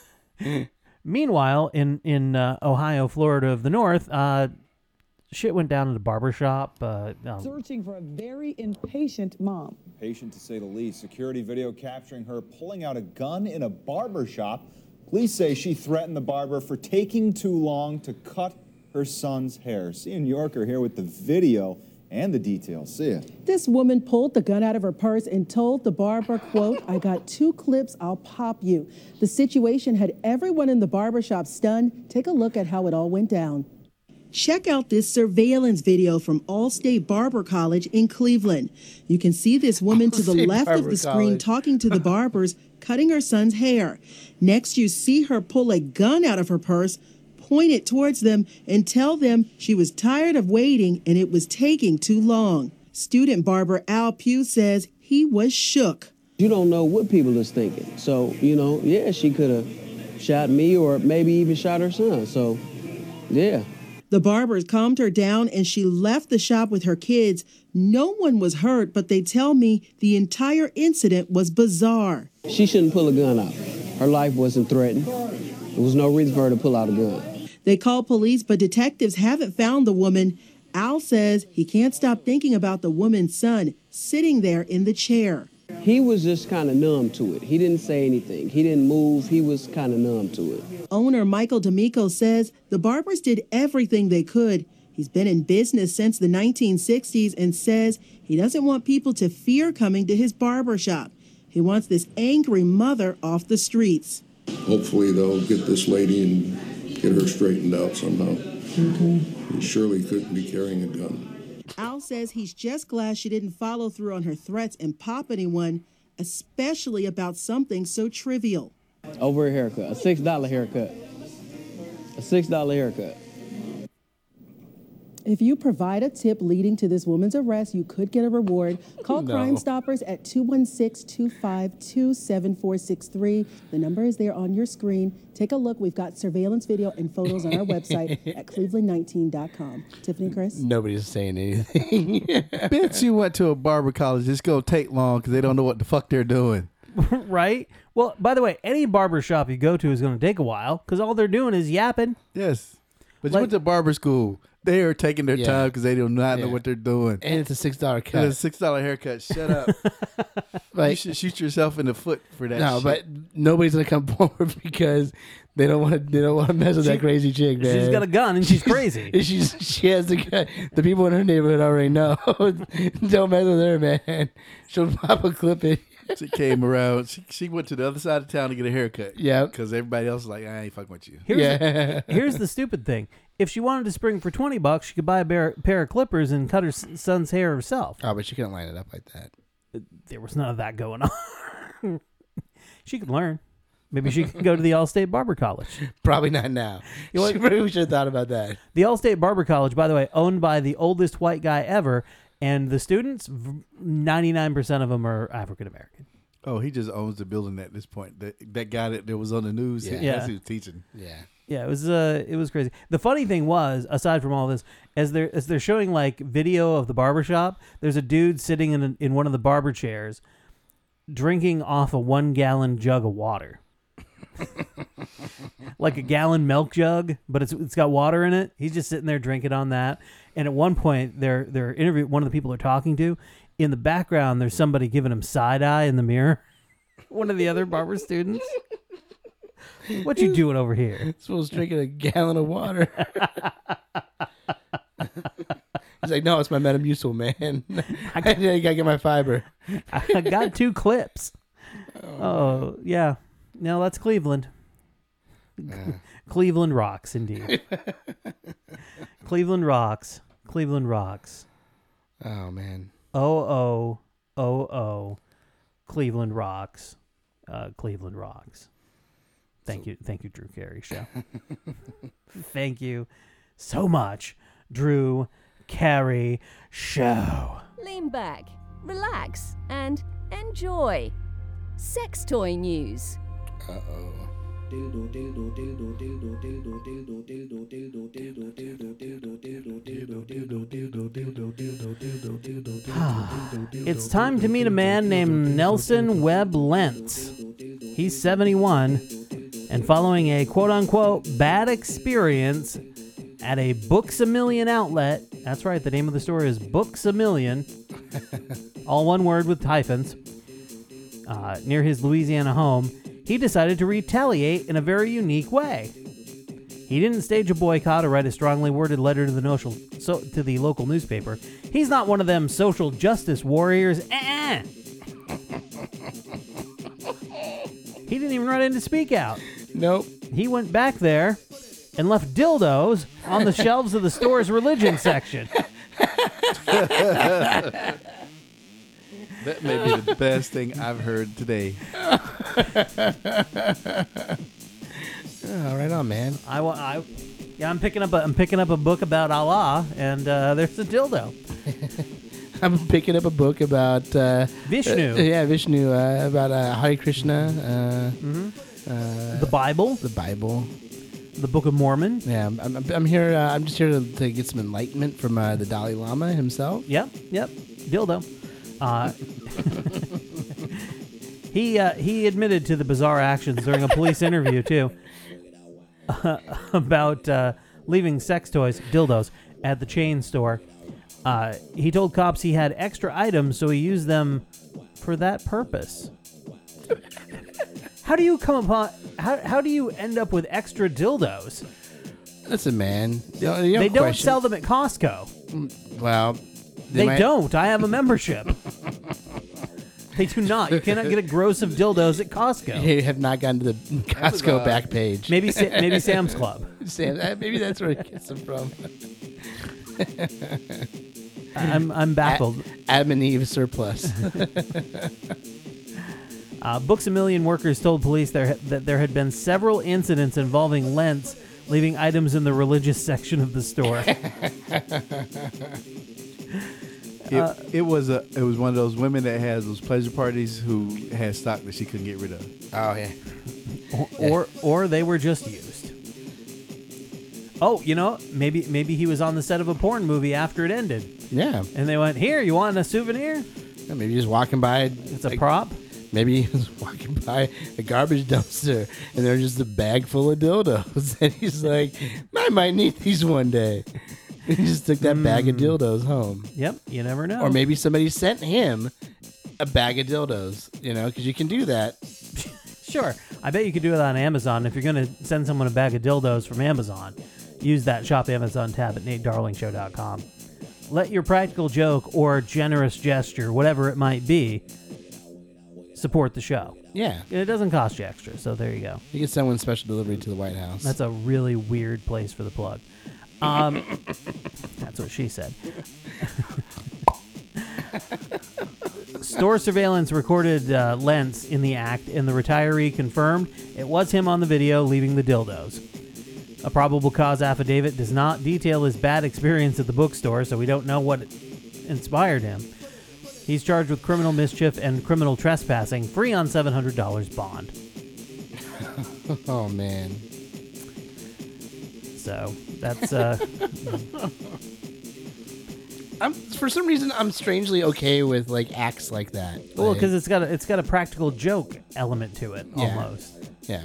D: meanwhile, in in uh, Ohio, Florida of the North, uh, shit went down at a barber shop. Uh, um,
I: Searching for a very impatient mom.
J: Patient to say the least. Security video capturing her pulling out a gun in a barber shop. Police say she threatened the barber for taking too long to cut her son's hair. See New Yorker here with the video and the details. See ya.
I: This woman pulled the gun out of her purse and told the barber, quote, I got two clips, I'll pop you. The situation had everyone in the barbershop stunned. Take a look at how it all went down. Check out this surveillance video from Allstate Barber College in Cleveland. You can see this woman to the
E: Allstate
I: left of
E: Barber
I: the screen
E: College.
I: talking to the barbers, cutting her son's hair. Next, you see her pull a gun out of her purse, point it towards them, and tell them she was tired of waiting and it was taking too long. Student barber Al Pugh says he was shook.
K: You don't know what people is thinking. So, you know, yeah, she could have shot me or maybe even shot her son. So, yeah.
I: The barbers calmed her down and she left the shop with her kids. No one was hurt, but they tell me the entire incident was bizarre.
K: She shouldn't pull a gun out. Her life wasn't threatened. There was no reason for her to pull out a gun.
I: They called police, but detectives haven't found the woman. Al says he can't stop thinking about the woman's son sitting there in the chair.
K: He was just kind of numb to it. He didn't say anything. He didn't move. He was kind of numb to it.
I: Owner Michael D'Amico says the barbers did everything they could. He's been in business since the nineteen sixties and says he doesn't want people to fear coming to his barber shop. He wants this angry mother off the streets.
L: Hopefully they'll get this lady and get her straightened out somehow. Mm-hmm. He surely couldn't be carrying a gun.
I: Al says he's just glad she didn't follow through on her threats and pop anyone, especially about something so trivial.
K: Over a haircut, a six dollar haircut. A six dollar haircut.
I: If you provide a tip leading to this woman's arrest, you could get a reward. Call
E: No.
I: Crime Stoppers at two one six, two five two, seven four six three. The number is there on your screen. Take a look. We've got surveillance video and photos on our website at cleveland nineteen dot com. Tiffany, Chris?
E: Nobody's saying anything.
F: Bitch, you went to a barber college. It's going to take long because they don't know what the fuck they're doing.
D: Right? Well, by the way, any barber shop you go to is going to take a while because all they're doing is yapping.
F: Yes. But
D: Like-
F: you went to barber school. They are taking their
E: Yeah.
F: time because they do not know
E: Yeah.
F: what they're doing.
E: And it's a six dollar
F: It's a
E: cut.
F: six dollar haircut. Shut up. You
E: Like,
F: should shoot yourself in the foot for that.
E: no,
F: shit.
E: but nobody's gonna come forward because they don't want to. They don't want to mess with that crazy chick, man.
D: She's got a gun and she's crazy.
E: And she's she has the gun. The people in her neighborhood already know. Don't mess with her, man. She'll pop a clip in.
F: She came around. She, she went to the other side of town to get a haircut.
E: Yeah.
F: Because everybody else was like, I ain't fucking with you.
D: Here's,
E: Yeah.
D: the, here's the stupid thing. If she wanted to spring for twenty bucks, she could buy a pair, pair of clippers and cut her s- son's hair herself.
E: Oh, but she couldn't line it up like that.
D: There was none of that going on. She could learn. Maybe she could go to the Allstate Barber College.
E: Probably not now.
D: You know what?
E: She probably should have thought about that.
D: The Allstate Barber College, by the way, owned by the oldest white guy ever, and the students, ninety-nine percent of them are African American.
F: Oh, he just owns the building at this point. That that guy that, that was on the news,
E: Yeah.
F: he,
D: Yeah.
F: that's who was teaching.
E: Yeah.
D: Yeah, it was uh, it was crazy. The funny thing was, aside from all this, as they're as they're showing like video of the barbershop, there's a dude sitting in a, in one of the barber chairs, drinking off a one gallon jug of water, like a gallon milk jug, but it's it's got water in it. He's just sitting there drinking on that. And at one point, they're they're interviewing one of the people they're talking to. In the background, there's somebody giving him side eye in the mirror. One of the other barber students. What you doing over here?
E: This fool's drinking a gallon of water. He's like, no, it's my Metamucil, man. I gotta get my fiber.
D: I got two clips. Oh, yeah. No, that's Cleveland. Cleveland rocks, indeed. Cleveland rocks. Cleveland rocks.
E: Oh, man.
D: Oh, oh, oh, oh. Cleveland rocks. Uh, Cleveland rocks. Thank you. Thank you, Drew Carey Show. Thank you so much, Drew Carey Show.
A: Lean back, relax, and enjoy. Sex toy news.
E: Uh-oh.
D: It's time to meet a man named Nelson Webb Lentz. He's seventy-one, and following a quote-unquote bad experience at a Books-A-Million outlet, that's right, the name of the store is Books-A-Million, all one word with hyphens, uh, near his Louisiana home, he decided to retaliate in a very unique way. He didn't stage a boycott or write a strongly worded letter to the, notional, so, to the local newspaper. He's not one of them social justice warriors. Eh-eh. He didn't even run in to speak out.
E: Nope.
D: He went back there and left dildos on the shelves of the store's religion section.
F: That may be the best thing I've heard today.
E: Oh, right on, man.
D: I, wa- I, yeah, I'm picking up a, I'm picking up a book about Allah, and uh, there's a dildo.
E: I'm picking up a book about uh,
D: Vishnu.
E: Uh, yeah, Vishnu. Uh, about uh, Hare Krishna. Uh,
D: Mhm.
E: uh,
D: The Bible.
E: The Bible.
D: the Book of Mormon.
E: Yeah, I'm, I'm, I'm here. Uh, I'm just here to, to get some enlightenment from uh, the Dalai Lama himself.
D: Yep, yep, dildo. Uh, he uh, he admitted to the bizarre actions during a police interview too uh, about uh, leaving sex toys, dildos, at the chain store. Uh, he told cops he had extra items, so he used them for that purpose. How do you come upon? How how do you end up with extra dildos?
E: Listen, man. You know, you
D: they
E: don't
D: don't
E: question-
D: sell them at Costco.
E: Well,
D: They,
E: might-
D: don't. I have a membership. They do not. You cannot get a gross of dildos at Costco.
E: You have not gotten to the Costco
F: uh,
E: back page.
D: Maybe Sa- maybe Sam's Club.
E: Sam, uh, maybe that's where it gets them from.
D: I'm I'm baffled.
E: A- Adam and Eve surplus.
D: uh, Books A Million workers told police there that there had been several incidents involving Lentz leaving items in the religious section of the store.
F: It,
D: Uh,
F: it was a it was one of those women that has those pleasure parties who had stock that she couldn't get rid of.
E: Oh yeah.
D: or, or or they were just used. Oh, you know, maybe maybe he was on the set of a porn movie after it ended.
E: Yeah.
D: And they went, "Here, you want a souvenir?"
E: Yeah, maybe he's walking by.
D: It's a prop.
E: Maybe he was walking by a garbage dumpster and there's just a bag full of dildos, and he's like, "I might need these one day." He just took that mm. bag of dildos home.
D: Yep, you never know.
E: Or maybe somebody sent him a bag of dildos, you know, because you can do that.
D: Sure. I bet you could do it on Amazon. If you're going to send someone a bag of dildos from Amazon, use that Shop Amazon tab at nate darling show dot com. Let your practical joke or generous gesture, whatever it might be, support the show.
E: Yeah.
D: It doesn't cost you extra, so there you go.
E: You can send one special delivery to the White House.
D: That's a really weird place for the plug. Um, that's what she said. Store surveillance recorded uh, Lentz in the act, and the retiree confirmed it was him on the video leaving the dildos. A probable cause affidavit does not detail his bad experience at the bookstore, so we don't know what inspired him. He's charged with criminal mischief and criminal trespassing, free on seven hundred dollars bond.
E: Oh, man.
D: So that's uh
E: I'm for some reason I'm strangely okay with like acts like that.
D: well
E: Like,
D: because it's got a, it's got a practical joke element to it
E: Yeah.
D: almost.
E: yeah.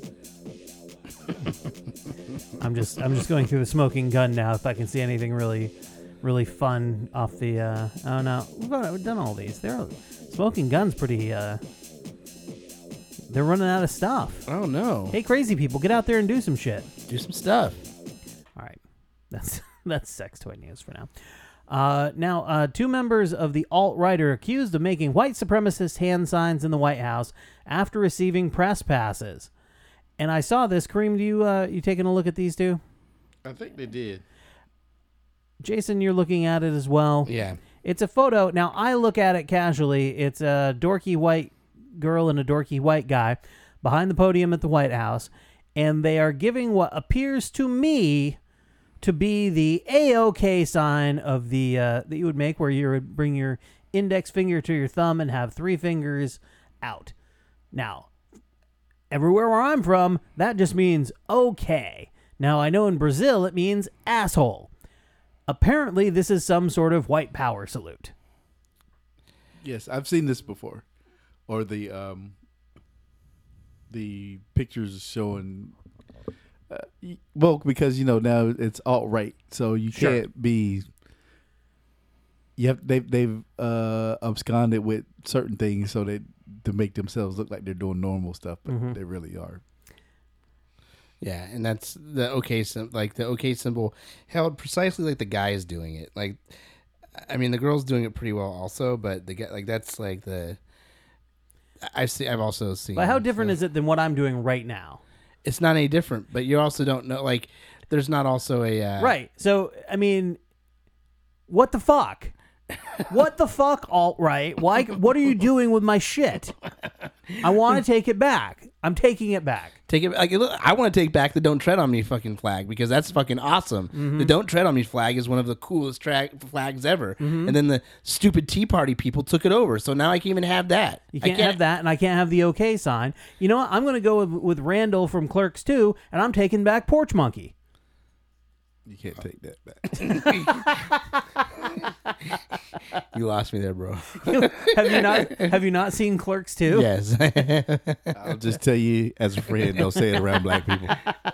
D: I'm just I'm just going through the smoking gun now if I can see anything really really fun off the uh oh no we've, got, we've done all these. They're smoking guns pretty uh they're running out of stuff.
E: Oh no.
D: Hey crazy people, get out there and do some shit.
E: Do some stuff.
D: All right. That's that's sex toy news for now. Uh, now, uh, two members of the alt-right are accused of making white supremacist hand signs in the White House after receiving press passes. And I saw this. Kareem, do you uh, you taking a look at these two?
F: I think they did.
D: Jason, you're looking at it as well.
E: Yeah.
D: It's a photo. Now, I look at it casually. It's a dorky white girl and a dorky white guy behind the podium at the White House, and they are giving what appears to me to be the A-OK sign of the uh, that you would make where you would bring your index finger to your thumb and have three fingers out. Now, everywhere where I'm from, that just means okay. Now, I know in Brazil it means asshole. Apparently, this is some sort of white power salute.
F: Yes, I've seen this before. Or the um, the pictures showing... Uh, well, because, you know, now it's alt-right, so you
D: Sure.
F: can't be... You have, they've they've uh, absconded with certain things so that to make themselves look like they're doing normal stuff, but
D: Mhm.
F: they really are.
E: Yeah, and that's the okay sim- like the okay symbol held precisely like the guy is doing it. Like, I mean, the girl's doing it pretty well also, but the guy, like that's like the I've seen. I've also seen.
D: But how different is it than what I'm doing right now?
E: It's not any different, but you also don't know. Like, there's not also a uh,
D: Right. So, I mean, what the fuck? What the fuck, alt-right? Why? What are you doing with my shit? I want to take it back. I'm taking it back.
E: Take it like look, I want to take back the "Don't Tread on Me" fucking flag because that's fucking awesome.
D: Mhm.
E: The "Don't Tread on Me" flag is one of the coolest tra- flags ever.
D: Mhm.
E: And then the stupid Tea Party people took it over, so now I can even have that.
D: You
E: I
D: can't, have that, and I can't have the OK sign. You know what? I'm going to go with, with Randall from Clerks two, and I'm taking back Porch Monkey.
F: You can't take that back.
E: You lost me there, bro.
D: have you not Have you not seen Clerks two?
E: Yes.
F: I'll just tell you as a friend, don't say it around black people.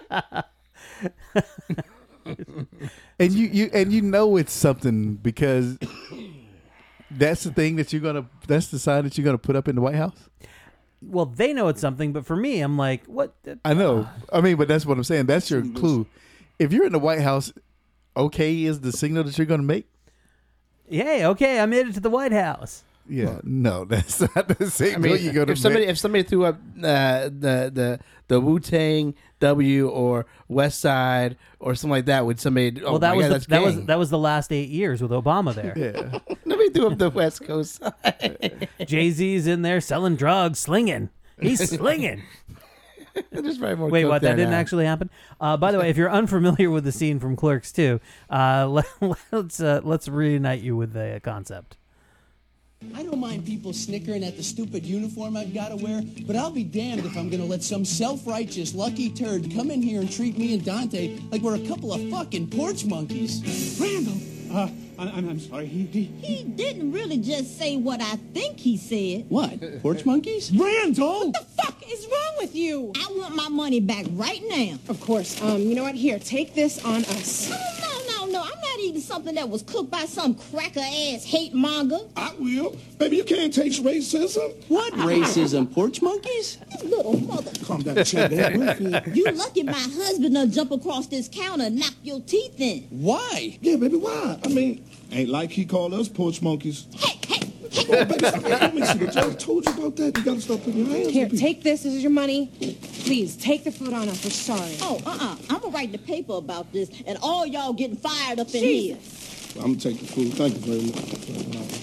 F: and you, you and you know it's something because that's the thing that you're gonna that's the sign that you're gonna put up in the White House.
D: Well, they know it's something, but for me, I'm like, what? the-
F: I know. I mean, but that's what I'm saying. That's your clue. If you're in the White House, okay is the signal that you're gonna make.
D: Yay, okay, I made it to the White House.
F: Yeah, no, that's not the signal
E: I mean,
F: you're gonna
E: if somebody
F: make.
E: if somebody threw up uh, the the the Wu Tang W or West Side or something like that, would somebody? Oh
D: well, that
E: my
D: was
E: God,
D: the,
E: that's
D: that was
E: gang.
D: that was the last eight years with Obama there.
F: Yeah,
E: Nobody threw up the West Coast side.
D: Jay Z's in there selling drugs, slinging. He's slinging.
E: There's probably more
D: Wait,
E: coke
D: what?
E: there
D: That didn't
E: now.
D: actually happen. Uh, by the way, if you're unfamiliar with the scene from Clerks two, uh, let, let's uh, let's reunite you with the concept.
M: I don't mind people snickering at the stupid uniform I've got to wear, but I'll be damned if I'm going to let some self-righteous lucky turd come in here and treat me and Dante like we're a couple of fucking porch monkeys.
N: Randall! Uh, I'm, I'm sorry. He, he...
O: He didn't really just say what I think he said.
M: What? Porch monkeys?
N: Randall!
O: What the fuck is wrong with you? I want my money back right now.
P: Of course. Um, you know what? Here, take this on us.
O: No, no, no, no. I'm not eating something that was cooked by some cracker-ass hate monger.
L: I will. Baby, you can't taste racism.
M: What racism? Porch monkeys?
O: Little mother.
N: Calm down, Chad.
O: You lucky my husband done jump across this counter and knock your teeth in.
M: Why?
L: Yeah, baby, why? I mean, ain't like he called us porch monkeys.
O: Hey, hey.
L: Come on, baby, stop making me see the judge told you about that. You gotta stop putting your hands
P: Here,
L: on people.
P: take this. This is your money. Please, take the food on us. We're sorry.
O: Oh, uh-uh. I'm gonna write the paper about this, and all y'all getting fired up in
P: Jesus.
O: here.
L: I'm gonna take the food. Thank you very much.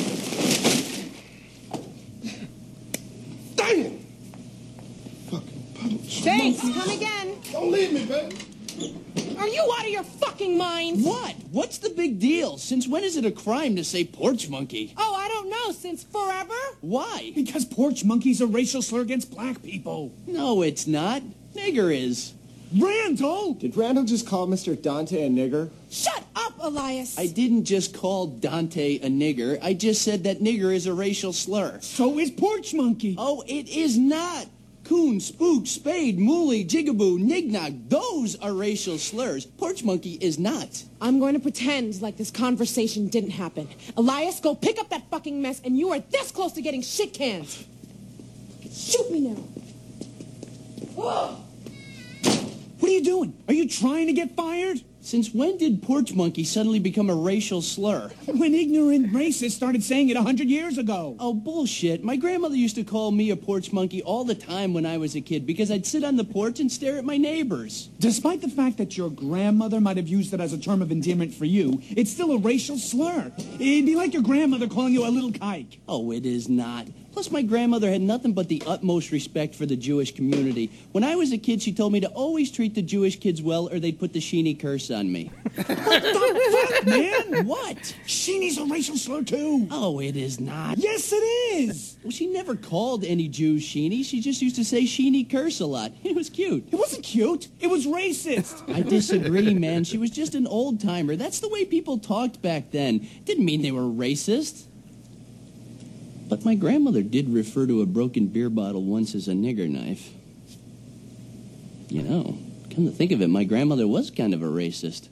L: Dang it! Fucking porch
P: Thanks.
L: monkeys.
P: Come again.
L: Don't leave me, baby.
P: Are you out of your fucking mind?
M: What? What's the big deal? Since when is it a crime to say porch monkey?
P: Oh, I don't know. Since forever?
M: Why?
N: Because porch monkey's a racial slur against black people.
M: No, it's not. Nigger is.
N: Randall!
Q: Did Randall just call Mister Dante a nigger?
P: Shut up, Elias.
M: I didn't just call Dante a nigger. I just said that nigger is a racial slur.
N: So is porch monkey.
M: Oh, it is not. Coon, spook, spade, mooly, jigaboo, nignog, those are racial slurs. Porch monkey is not.
P: I'm going to pretend like this conversation didn't happen. Elias, go pick up that fucking mess, and you are this close to getting shit canned. Shoot me now.
N: What are you doing? Are you trying to get fired?
M: Since when did porch monkey suddenly become a racial slur?
N: When ignorant racists started saying it a hundred years ago.
M: Oh, bullshit. My grandmother used to call me a porch monkey all the time when I was a kid because I'd sit on the porch and stare at my neighbors.
N: Despite the fact that your grandmother might have used it as a term of endearment for you, it's still a racial slur. It'd be like your grandmother calling you a little kike.
M: Oh, it is not. Plus, my grandmother had nothing but the utmost respect for the Jewish community. When I was a kid, she told me to always treat the Jewish kids well or they'd put the Sheeny curse on me.
N: What the fuck, man?
M: What?
N: Sheeny's a racial slur, too.
M: Oh, it is not.
N: Yes, it is.
M: Well, she never called any Jews Sheeny. She just used to say Sheeny curse a lot. It was cute.
N: It wasn't cute. It was racist.
M: I disagree, man. She was just an old-timer. That's the way people talked back then. Didn't mean they were racist. But my grandmother did refer to a broken beer bottle once as a nigger knife. You know, come to think of it, my grandmother was kind of a racist.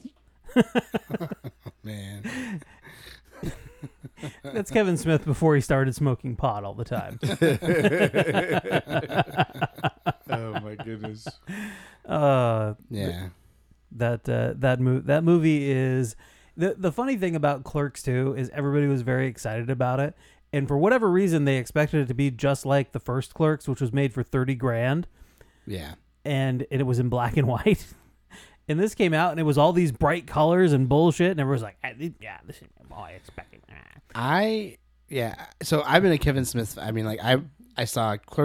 E: Man.
D: That's Kevin Smith before he started smoking pot all the time.
F: Oh my goodness.
D: Uh,
E: yeah.
D: That uh, that movie that movie is the the funny thing about Clerks two is everybody was very excited about it, and for whatever reason they expected it to be just like the first Clerks, which was made for thirty grand.
E: Yeah.
D: And it was in black and white. And this came out and it was all these bright colors and bullshit, and everyone's like, yeah, this is all I expected.
E: I yeah. So I've been a Kevin Smith. I mean, like I I saw Clerks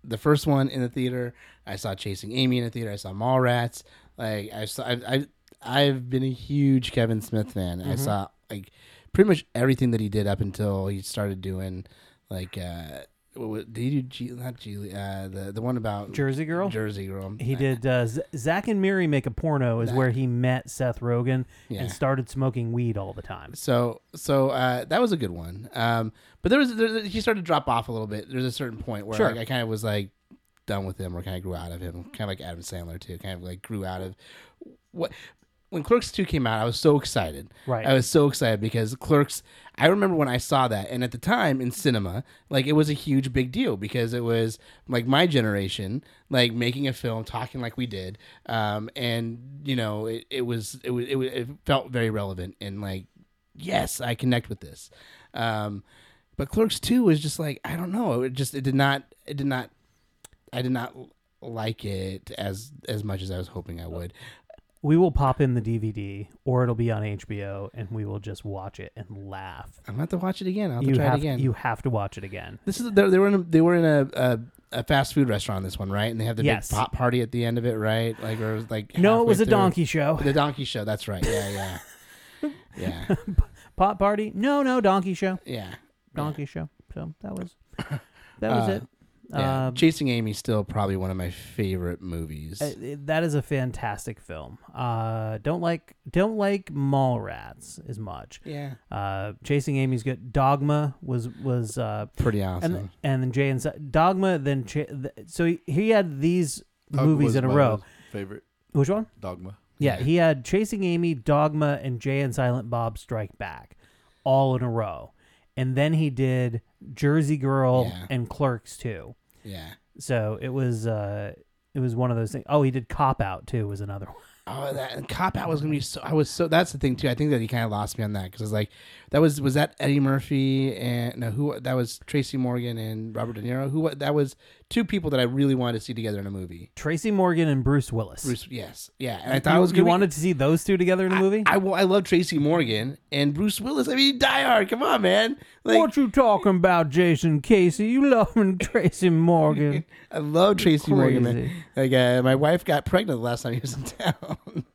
E: the first one in the theater. I saw Chasing Amy in the theater. I saw Mallrats. Like I saw, I, I I've been a huge Kevin Smith fan. Mm-hmm. I saw like pretty much everything that he did up until he started doing like. Uh, Did he do G, not G, uh, the the one about
D: Jersey Girl?
E: Jersey Girl.
D: He did uh, Z- Zack and Miri Make a Porno is
E: That-
D: where he met Seth Rogen
E: Yeah.
D: and started smoking weed all the time.
E: So so uh, that was a good one. Um, but there was there, he started to drop off a little bit. There's a certain point where
D: Sure.
E: like, I kind of was like done with him, or kind of grew out of him, kind of like Adam Sandler too. Kind of like grew out of what. When Clerks two came out, I was so excited.
D: Right.
E: I was so excited because Clerks, I remember when I saw that, and at the time in cinema, like it was a huge big deal because it was like my generation, like making a film, talking like we did. Um, and you know, it, it was, it was, it was, it felt very relevant and like, yes, I connect with this. Um, but Clerks two was just like, I don't know. It just, it did not, it did not, I did not like it as, as much as I was hoping I would.
D: We will pop in the D V D, or it'll be on H B O, and we will just watch it and laugh.
E: I'm gonna have to watch it again. I'll have
D: you
E: to try
D: have,
E: it again.
D: You have to watch it again.
E: This is they, they were in a, they were in a, a a fast food restaurant. This one, right? And they have the
D: Yes.
E: big pop party at the end of it, right? Like or it was like
D: No, it
E: halfway
D: was a
E: through.
D: donkey show.
E: The donkey show. That's right. Yeah, yeah, yeah,
D: Pot party? No, no, donkey show.
E: yeah.
D: Donkey show. So that was that was
E: Uh,
D: it.
E: Yeah.
D: Um,
E: Chasing Amy still probably one of my favorite movies.
D: Uh, it- that is a fantastic film. Uh, don't like don't like Mallrats as much.
E: Yeah.
D: Uh, Chasing Amy's good. Dogma was was uh,
E: Pretty awesome.
D: And, and then Jay and Si- Dogma. Then Ch- th- so he, he had these
F: Dogma
D: movies
F: was
D: in a
F: my
D: row.
F: favorite.
D: Which one?
F: Dogma.
D: Yeah, he had Chasing Amy, Dogma, and Jay and Silent Bob Strike Back, all in a row. And then he did Jersey Girl
E: Yeah.
D: and Clerks too.
E: Yeah.
D: So it was uh, it was one of those things. Oh, he did Cop Out too. Was another one.
E: Oh, that Cop Out was gonna be so. I was so. That's the thing too. I think that he kind of lost me on that because I was like, that was was that Eddie Murphy and no, who that was Tracy Morgan and Robert De Niro. Who that was two people that I really wanted to see together in a movie.
D: Tracy Morgan and Bruce Willis.
E: Bruce, yes, yeah, and I thought
D: you,
E: it was
D: you
E: gonna be-
D: wanted to see those two together in a movie.
E: I, I love Tracy Morgan and Bruce Willis. I mean, Die Hard. Come on, man. Like,
D: what you talking about, Jason Casey? You loving Tracy Morgan?
E: I love Tracy Morgan. Man.
D: Crazy.
E: Like uh, my wife got pregnant the last time he was in town.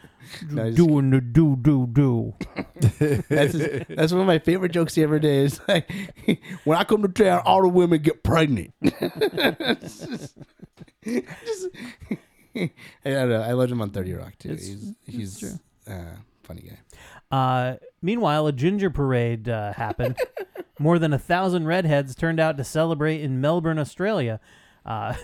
E: No, just-
D: Doing the do do do.
E: that's his, that's one of my favorite jokes he ever did. It's like when I come to town, all the women get pregnant. It's just, just- I don't know. I loved him on thirty Rock too.
D: It's-
E: he's
D: it's
E: he's
D: true.
E: uh, funny guy.
D: Uh, meanwhile, a ginger parade uh, happened. More than a thousand redheads turned out to celebrate in Melbourne, Australia. Uh,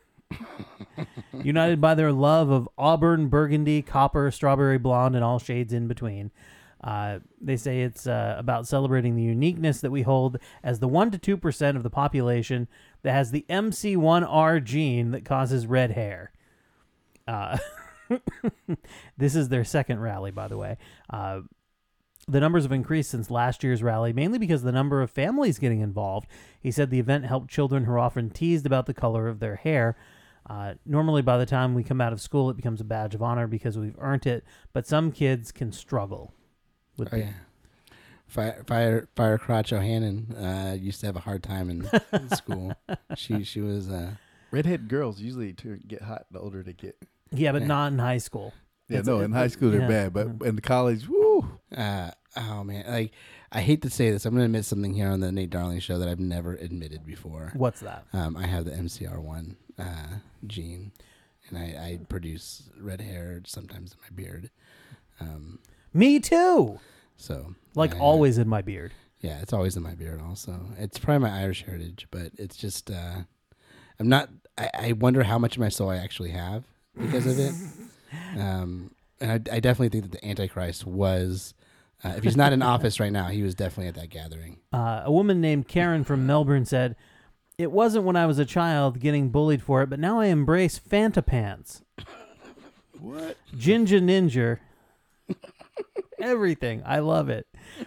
D: united by their love of auburn, burgundy, copper, strawberry blonde, and all shades in between. Uh, they say it's uh, about celebrating the uniqueness that we hold as the one to two percent of the population that has the M C one R gene that causes red hair. Uh, this is their second rally, by the way. Uh, the numbers have increased since last year's rally, mainly because of the number of families getting involved. He said the event helped children who are often teased about the color of their hair. Uh, normally, by the time we come out of school, it becomes a badge of honor because we've earned it, but some kids can struggle with
E: Oh
D: it.
E: yeah. Fire, Fire, Fire Crotch O'Hannon uh, used to have a hard time in, in school. She, she was uh,
F: Redhead girls usually turn, get hot the older they get.
D: Yeah, but
E: Yeah.
D: not in high school.
F: Yeah,
D: It's-
F: no,
D: it-
F: in high school they're
D: yeah.
F: bad, but in the college, woo.
E: Uh, oh man, like I hate to say this, I'm going to admit something here on the Nate Darling show that I've never admitted before.
D: What's that?
E: Um, I have the M C R one uh, gene, and I, I produce red hair sometimes in my beard. Um,
D: Me too.
E: So,
D: Like
E: I-
D: always in my beard.
E: Yeah, it's always in my beard. Also, it's probably my Irish heritage, but it's just uh, I'm not. I, I wonder how much of my soul I actually have because of it. Um, and I, I definitely think that the Antichrist was. Uh, if he's not in office right now, he was definitely at that gathering.
D: Uh, a woman named Karen from Melbourne said, "It wasn't when I was a child getting bullied for it, but now I embrace Fanta pants.
F: What?
D: Ginger Ninja. Everything. I love it.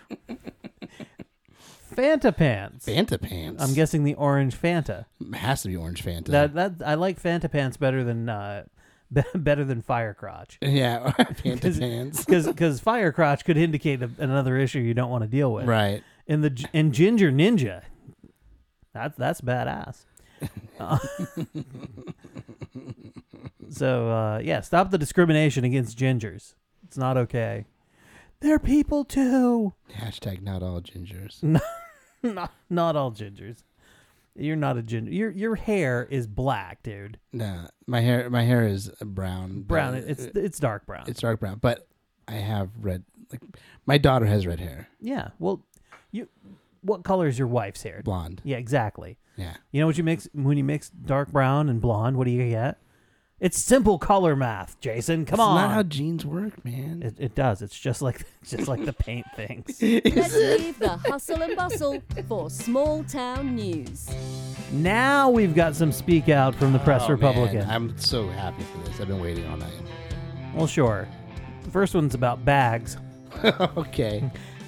D: Fanta pants.
E: Fanta pants.
D: I'm guessing the orange Fanta.
E: It has to be orange Fanta.
D: That that I like Fanta pants better than uh, be- better than Fire Crotch.
E: Yeah, Fanta pants.
D: Because Fire Crotch could indicate a, another issue you don't want to deal with.
E: Right.
D: In the in Ginger Ninja, that's that's badass. Uh, so, uh, yeah, stop the discrimination against gingers. It's not okay. They're people too.
E: Hashtag not all gingers.
D: not, not all gingers. You're not a ginger. Your your hair is black, dude.
E: Nah, my hair my hair is brown.
D: Brown.
E: but-
D: It's it's dark brown.
E: It's dark brown, but I have red. Like my daughter has red hair.
D: Yeah. Well, you. What color is your wife's hair?
E: Blonde.
D: Yeah, exactly.
E: Yeah.
D: You know what you mix when you mix dark brown and blonde? What do you get? It's simple color math, Jason. Come
E: That's
D: on.
E: not how genes work, man.
D: It, it does. It's just like just like the paint things.
A: Let's leave the hustle and bustle for small town news.
D: Now we've got some speak out from the Press
E: Oh,
D: Republican.
E: man, I'm so happy for this. I've been waiting all night.
D: Well, sure. The first one's about bags.
E: Okay.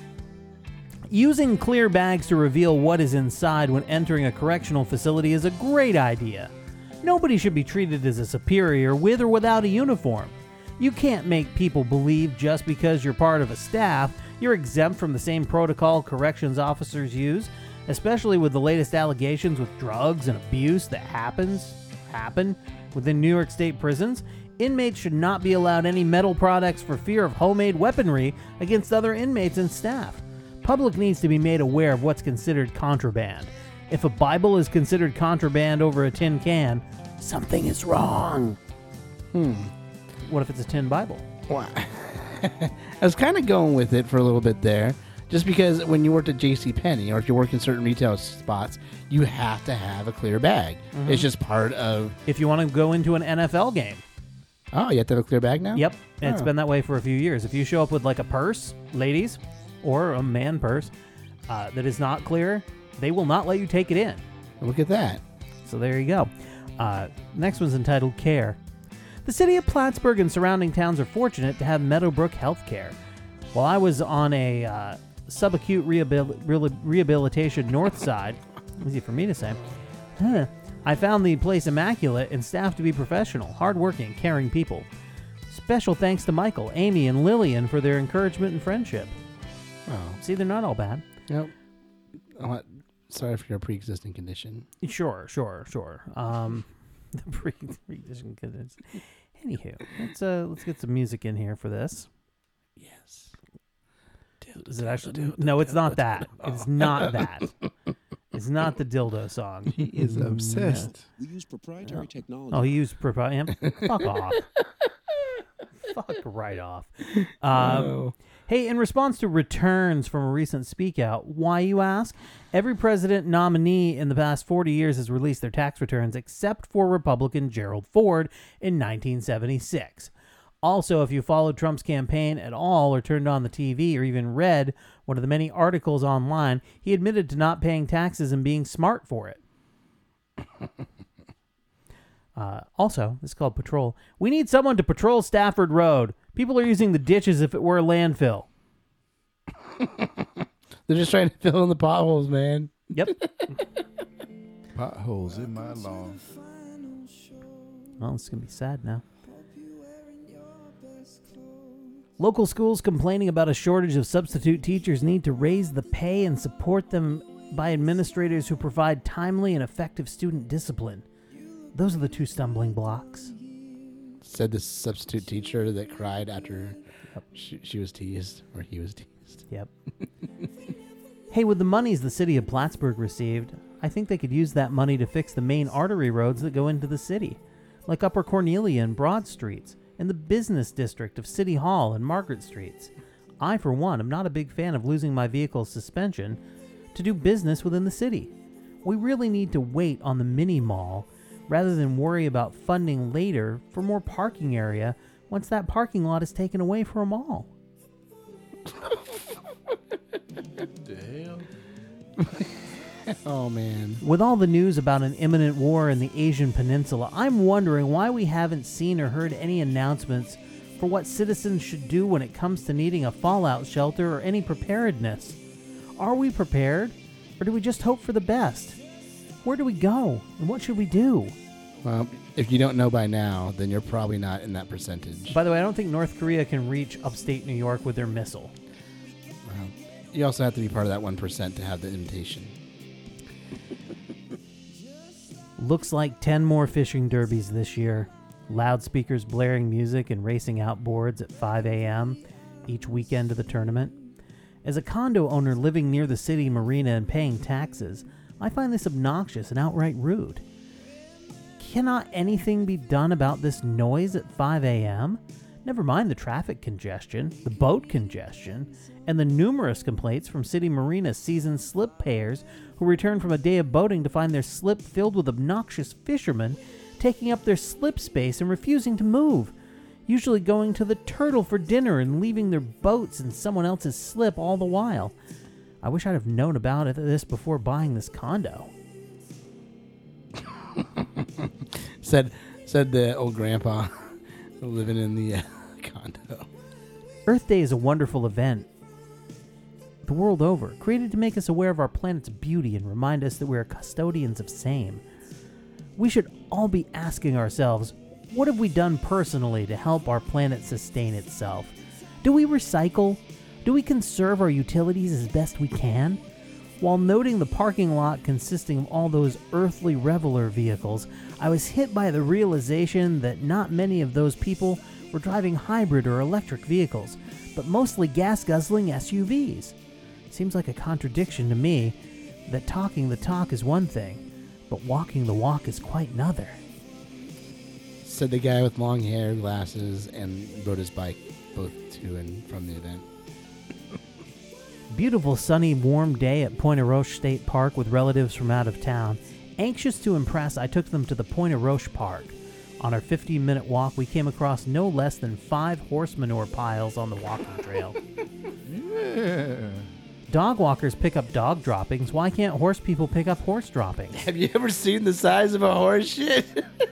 D: Using clear bags to reveal what is inside when entering a correctional facility is a great idea. Nobody should be treated as a superior with or without a uniform. You can't make people believe just because you're part of a staff you're exempt from the same protocol corrections officers use, especially with the latest allegations with drugs and abuse that happens happen within New York State prisons. Inmates should not be allowed any metal products for fear of homemade weaponry against other inmates and staff. Public needs to be made aware of what's considered contraband. If a Bible is considered contraband over a tin can, something is wrong.
E: Hmm.
D: What if it's a tin Bible?
E: Wow. I was kind of going with it for a little bit there, just because when you worked at JCPenney or if you work in certain retail spots, you have to have a clear bag.
D: Mhm.
E: It's just part of...
D: If you want to go into an N F L game.
E: Oh, you have to have a clear bag now?
D: Yep. It's
E: Oh.
D: been that way for a few years. If you show up with like a purse, ladies, or a man purse, uh, that is not clear, they will not let you take it in.
E: Look at that.
D: So there you go. Uh, next one's entitled Care. The city of Plattsburgh and surrounding towns are fortunate to have Meadowbrook Health Care. While I was on a uh, subacute rehabil- rehabil- rehabilitation north side, easy for me to say, huh, I found the place immaculate and staffed to be professional, hardworking, caring people. Special thanks to Michael, Amy, and Lillian for their encouragement and friendship.
E: Oh.
D: See, they're not all bad.
E: Yep. Oh, sorry for your pre-existing condition.
D: Sure, sure, sure. Um, the pre- pre-existing condition. Anywho, let's uh, let's get some music in here for this.
E: Yes.
D: Is it actually? No, it's not that. It's not that. It's not the dildo song.
F: He is
D: No.
F: obsessed.
M: We use proprietary technology.
D: Oh, he used proprietary. Fuck off. Fuck right off. Um,
E: Oh.
D: Hey, in response to returns from a recent speak out, why you ask? Every president nominee in the past forty years has released their tax returns except for Republican Gerald Ford in nineteen seventy-six. Also, if you followed Trump's campaign at all or turned on the T V or even read one of the many articles online, he admitted to not paying taxes and being smart for it. Uh, also, this is called patrol. We need someone to patrol Stafford Road. People are using the ditches if it were a landfill.
E: They're just trying to fill in the potholes, man.
D: Yep.
F: Potholes in my lawn.
D: Well, it's going to be sad now. Local schools complaining about a shortage of substitute teachers need to raise the pay and support them by administrators who provide timely and effective student discipline. Those are the two stumbling blocks.
E: Said the substitute teacher that cried after she, she was teased, or he was teased.
D: Yep. Hey, with the monies the city of Plattsburgh received, I think they could use that money to fix the main artery roads that go into the city, like Upper Cornelia and Broad Streets, and the business district of City Hall and Margaret Streets. I, for one, am not a big fan of losing my vehicle's suspension to do business within the city. We really need to wait on the mini mall rather than worry about funding later for more parking area once that parking lot is taken away from a mall.
F: The hell?
E: Oh, man.
D: With all the news about an imminent war in the Asian Peninsula, I'm wondering why we haven't seen or heard any announcements for what citizens should do when it comes to needing a fallout shelter or any preparedness. Are we prepared, or do we just hope for the best? Where do we go, and what should we do?
E: Well, if you don't know by now, then you're probably not in that percentage.
D: By the way, I don't think North Korea can reach upstate New York with their missile.
E: Well, you also have to be part of that one percent to have the invitation.
D: Looks like ten more fishing derbies this year. Loudspeakers blaring music and racing outboards at five a.m. each weekend of the tournament. As a condo owner living near the city marina and paying taxes, I find this obnoxious and outright rude. Cannot anything be done about this noise at five a.m.? Never mind the traffic congestion, the boat congestion, and the numerous complaints from City Marina seasoned slip payers who return from a day of boating to find their slip filled with obnoxious fishermen taking up their slip space and refusing to move, usually going to the Turtle for dinner and leaving their boats in someone else's slip all the while. I wish I'd have known about it, this before buying this condo.
E: said said the old grandpa living in the uh, condo.
D: Earth Day is a wonderful event the world over, created to make us aware of our planet's beauty and remind us that we are custodians of same. We should all be asking ourselves, what have we done personally to help our planet sustain itself? Do we recycle? Do we conserve our utilities as best we can? While noting the parking lot consisting of all those earthly reveler vehicles, I was hit by the realization that not many of those people were driving hybrid or electric vehicles, but mostly gas-guzzling S U Vs. Seems like a contradiction to me that talking the talk is one thing, but walking the walk is quite another.
E: Said the guy with long hair, glasses, and rode his bike both to and from the event.
D: Beautiful, sunny, warm day at Point Roche State Park with relatives from out of town. Anxious to impress, I took them to the Point Roche Park. On our fifteen-minute walk, we came across no less than five horse manure piles on the walking trail.
F: Yeah.
D: Dog walkers pick up dog droppings. Why can't horse people pick up horse droppings?
E: Have you ever seen the size of a horse shit?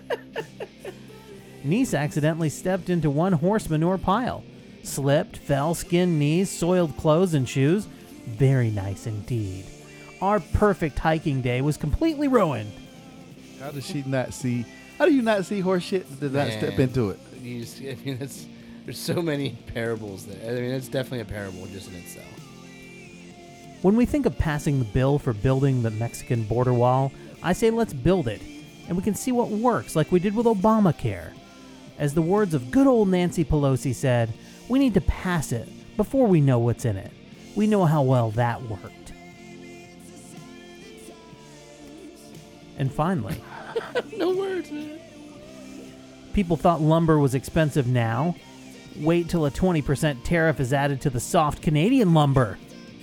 D: Niece accidentally stepped into one horse manure pile. Slipped, fell, skinned knees, soiled clothes and shoes. Very nice indeed. Our perfect hiking day was completely ruined.
F: How does she not see? How do you not see horse shit and did not
E: Man,
F: step into it?
E: You just, I mean, it's, there's so many parables there. I mean, it's definitely a parable just in itself.
D: When we think of passing the bill for building the Mexican border wall, I say let's build it, and we can see what works, like we did with Obamacare. As the words of good old Nancy Pelosi said, we need to pass it before we know what's in it. We know how well that worked. And finally,
E: no words, man.
D: People thought lumber was expensive now. Wait till a twenty percent tariff is added to the soft Canadian lumber.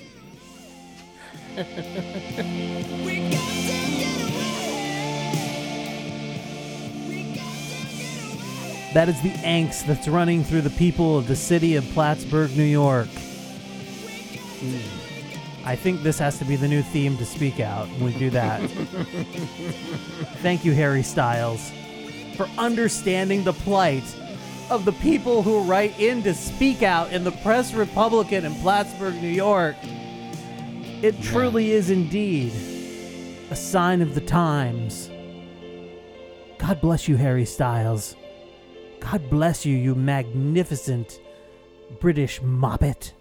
D: That is the angst that's running through the people of the city of Plattsburgh, New York. Mm. I think this has to be the new theme to Speak Out when we do that. Thank you, Harry Styles, for understanding the plight of the people who write in to Speak Out in the Press Republican in Plattsburgh, New York. It truly is indeed a sign of the times. God bless you, Harry Styles. God bless you, you magnificent British moppet.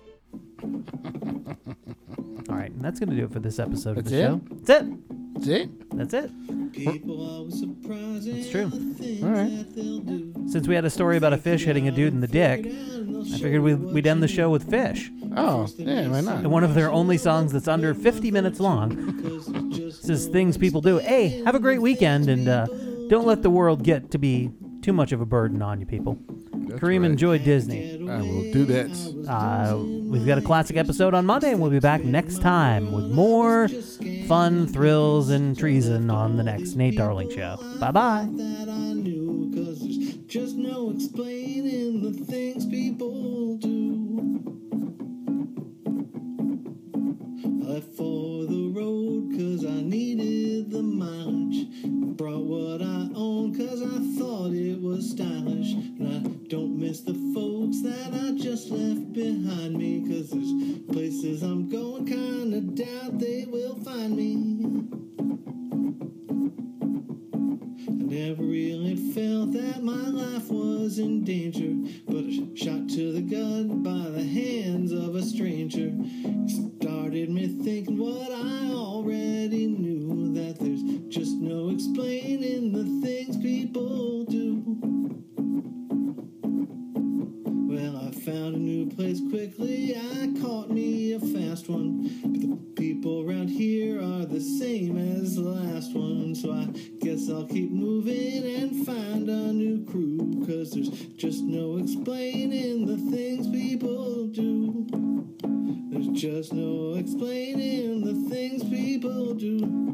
D: All right, and that's going to do it for this episode
E: That's
D: of the
E: it?
D: show. That's it.
E: That's it?
D: That's it.
R: People always surprised.
D: It's true.
E: All right.
D: Since we had a story about a fish hitting a dude in the dick, I figured we'd, we'd end the show with Fish.
E: Oh, yeah, why not?
D: And one of their only songs that's under fifty minutes long. This is Things People Do. Hey, have a great weekend, and uh, don't let the world get to be too much of a burden on you people.
F: That's
D: Kareem,
F: right.
D: enjoy Disney.
F: I will do that.
D: Uh, we've got a classic episode on Monday, and we'll be back next time with more fun, thrills, and treason on the next Nate Darling Show. Bye-bye.
R: That I knew, 'cause there's just no explaining the things people do. I left for the road 'cause I needed the mileage. Brought what I owned 'cause I thought it was stylish. And I don't miss the folks that I just left behind me, 'cause there's places I'm going, kinda doubt they will find me. I never really felt that my life was in danger, but a shot to the gut by the hands of a stranger started me thinking what I already knew, that there's just no explaining the same as the last one. So I guess I'll keep moving and find a new crew, 'cause there's just no explaining the things people do. There's just no explaining the things people do.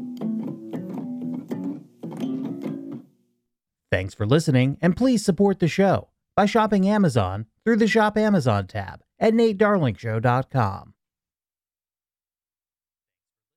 S: Thanks for listening, and please support the show by shopping Amazon through the Shop Amazon tab at nate darling show dot com.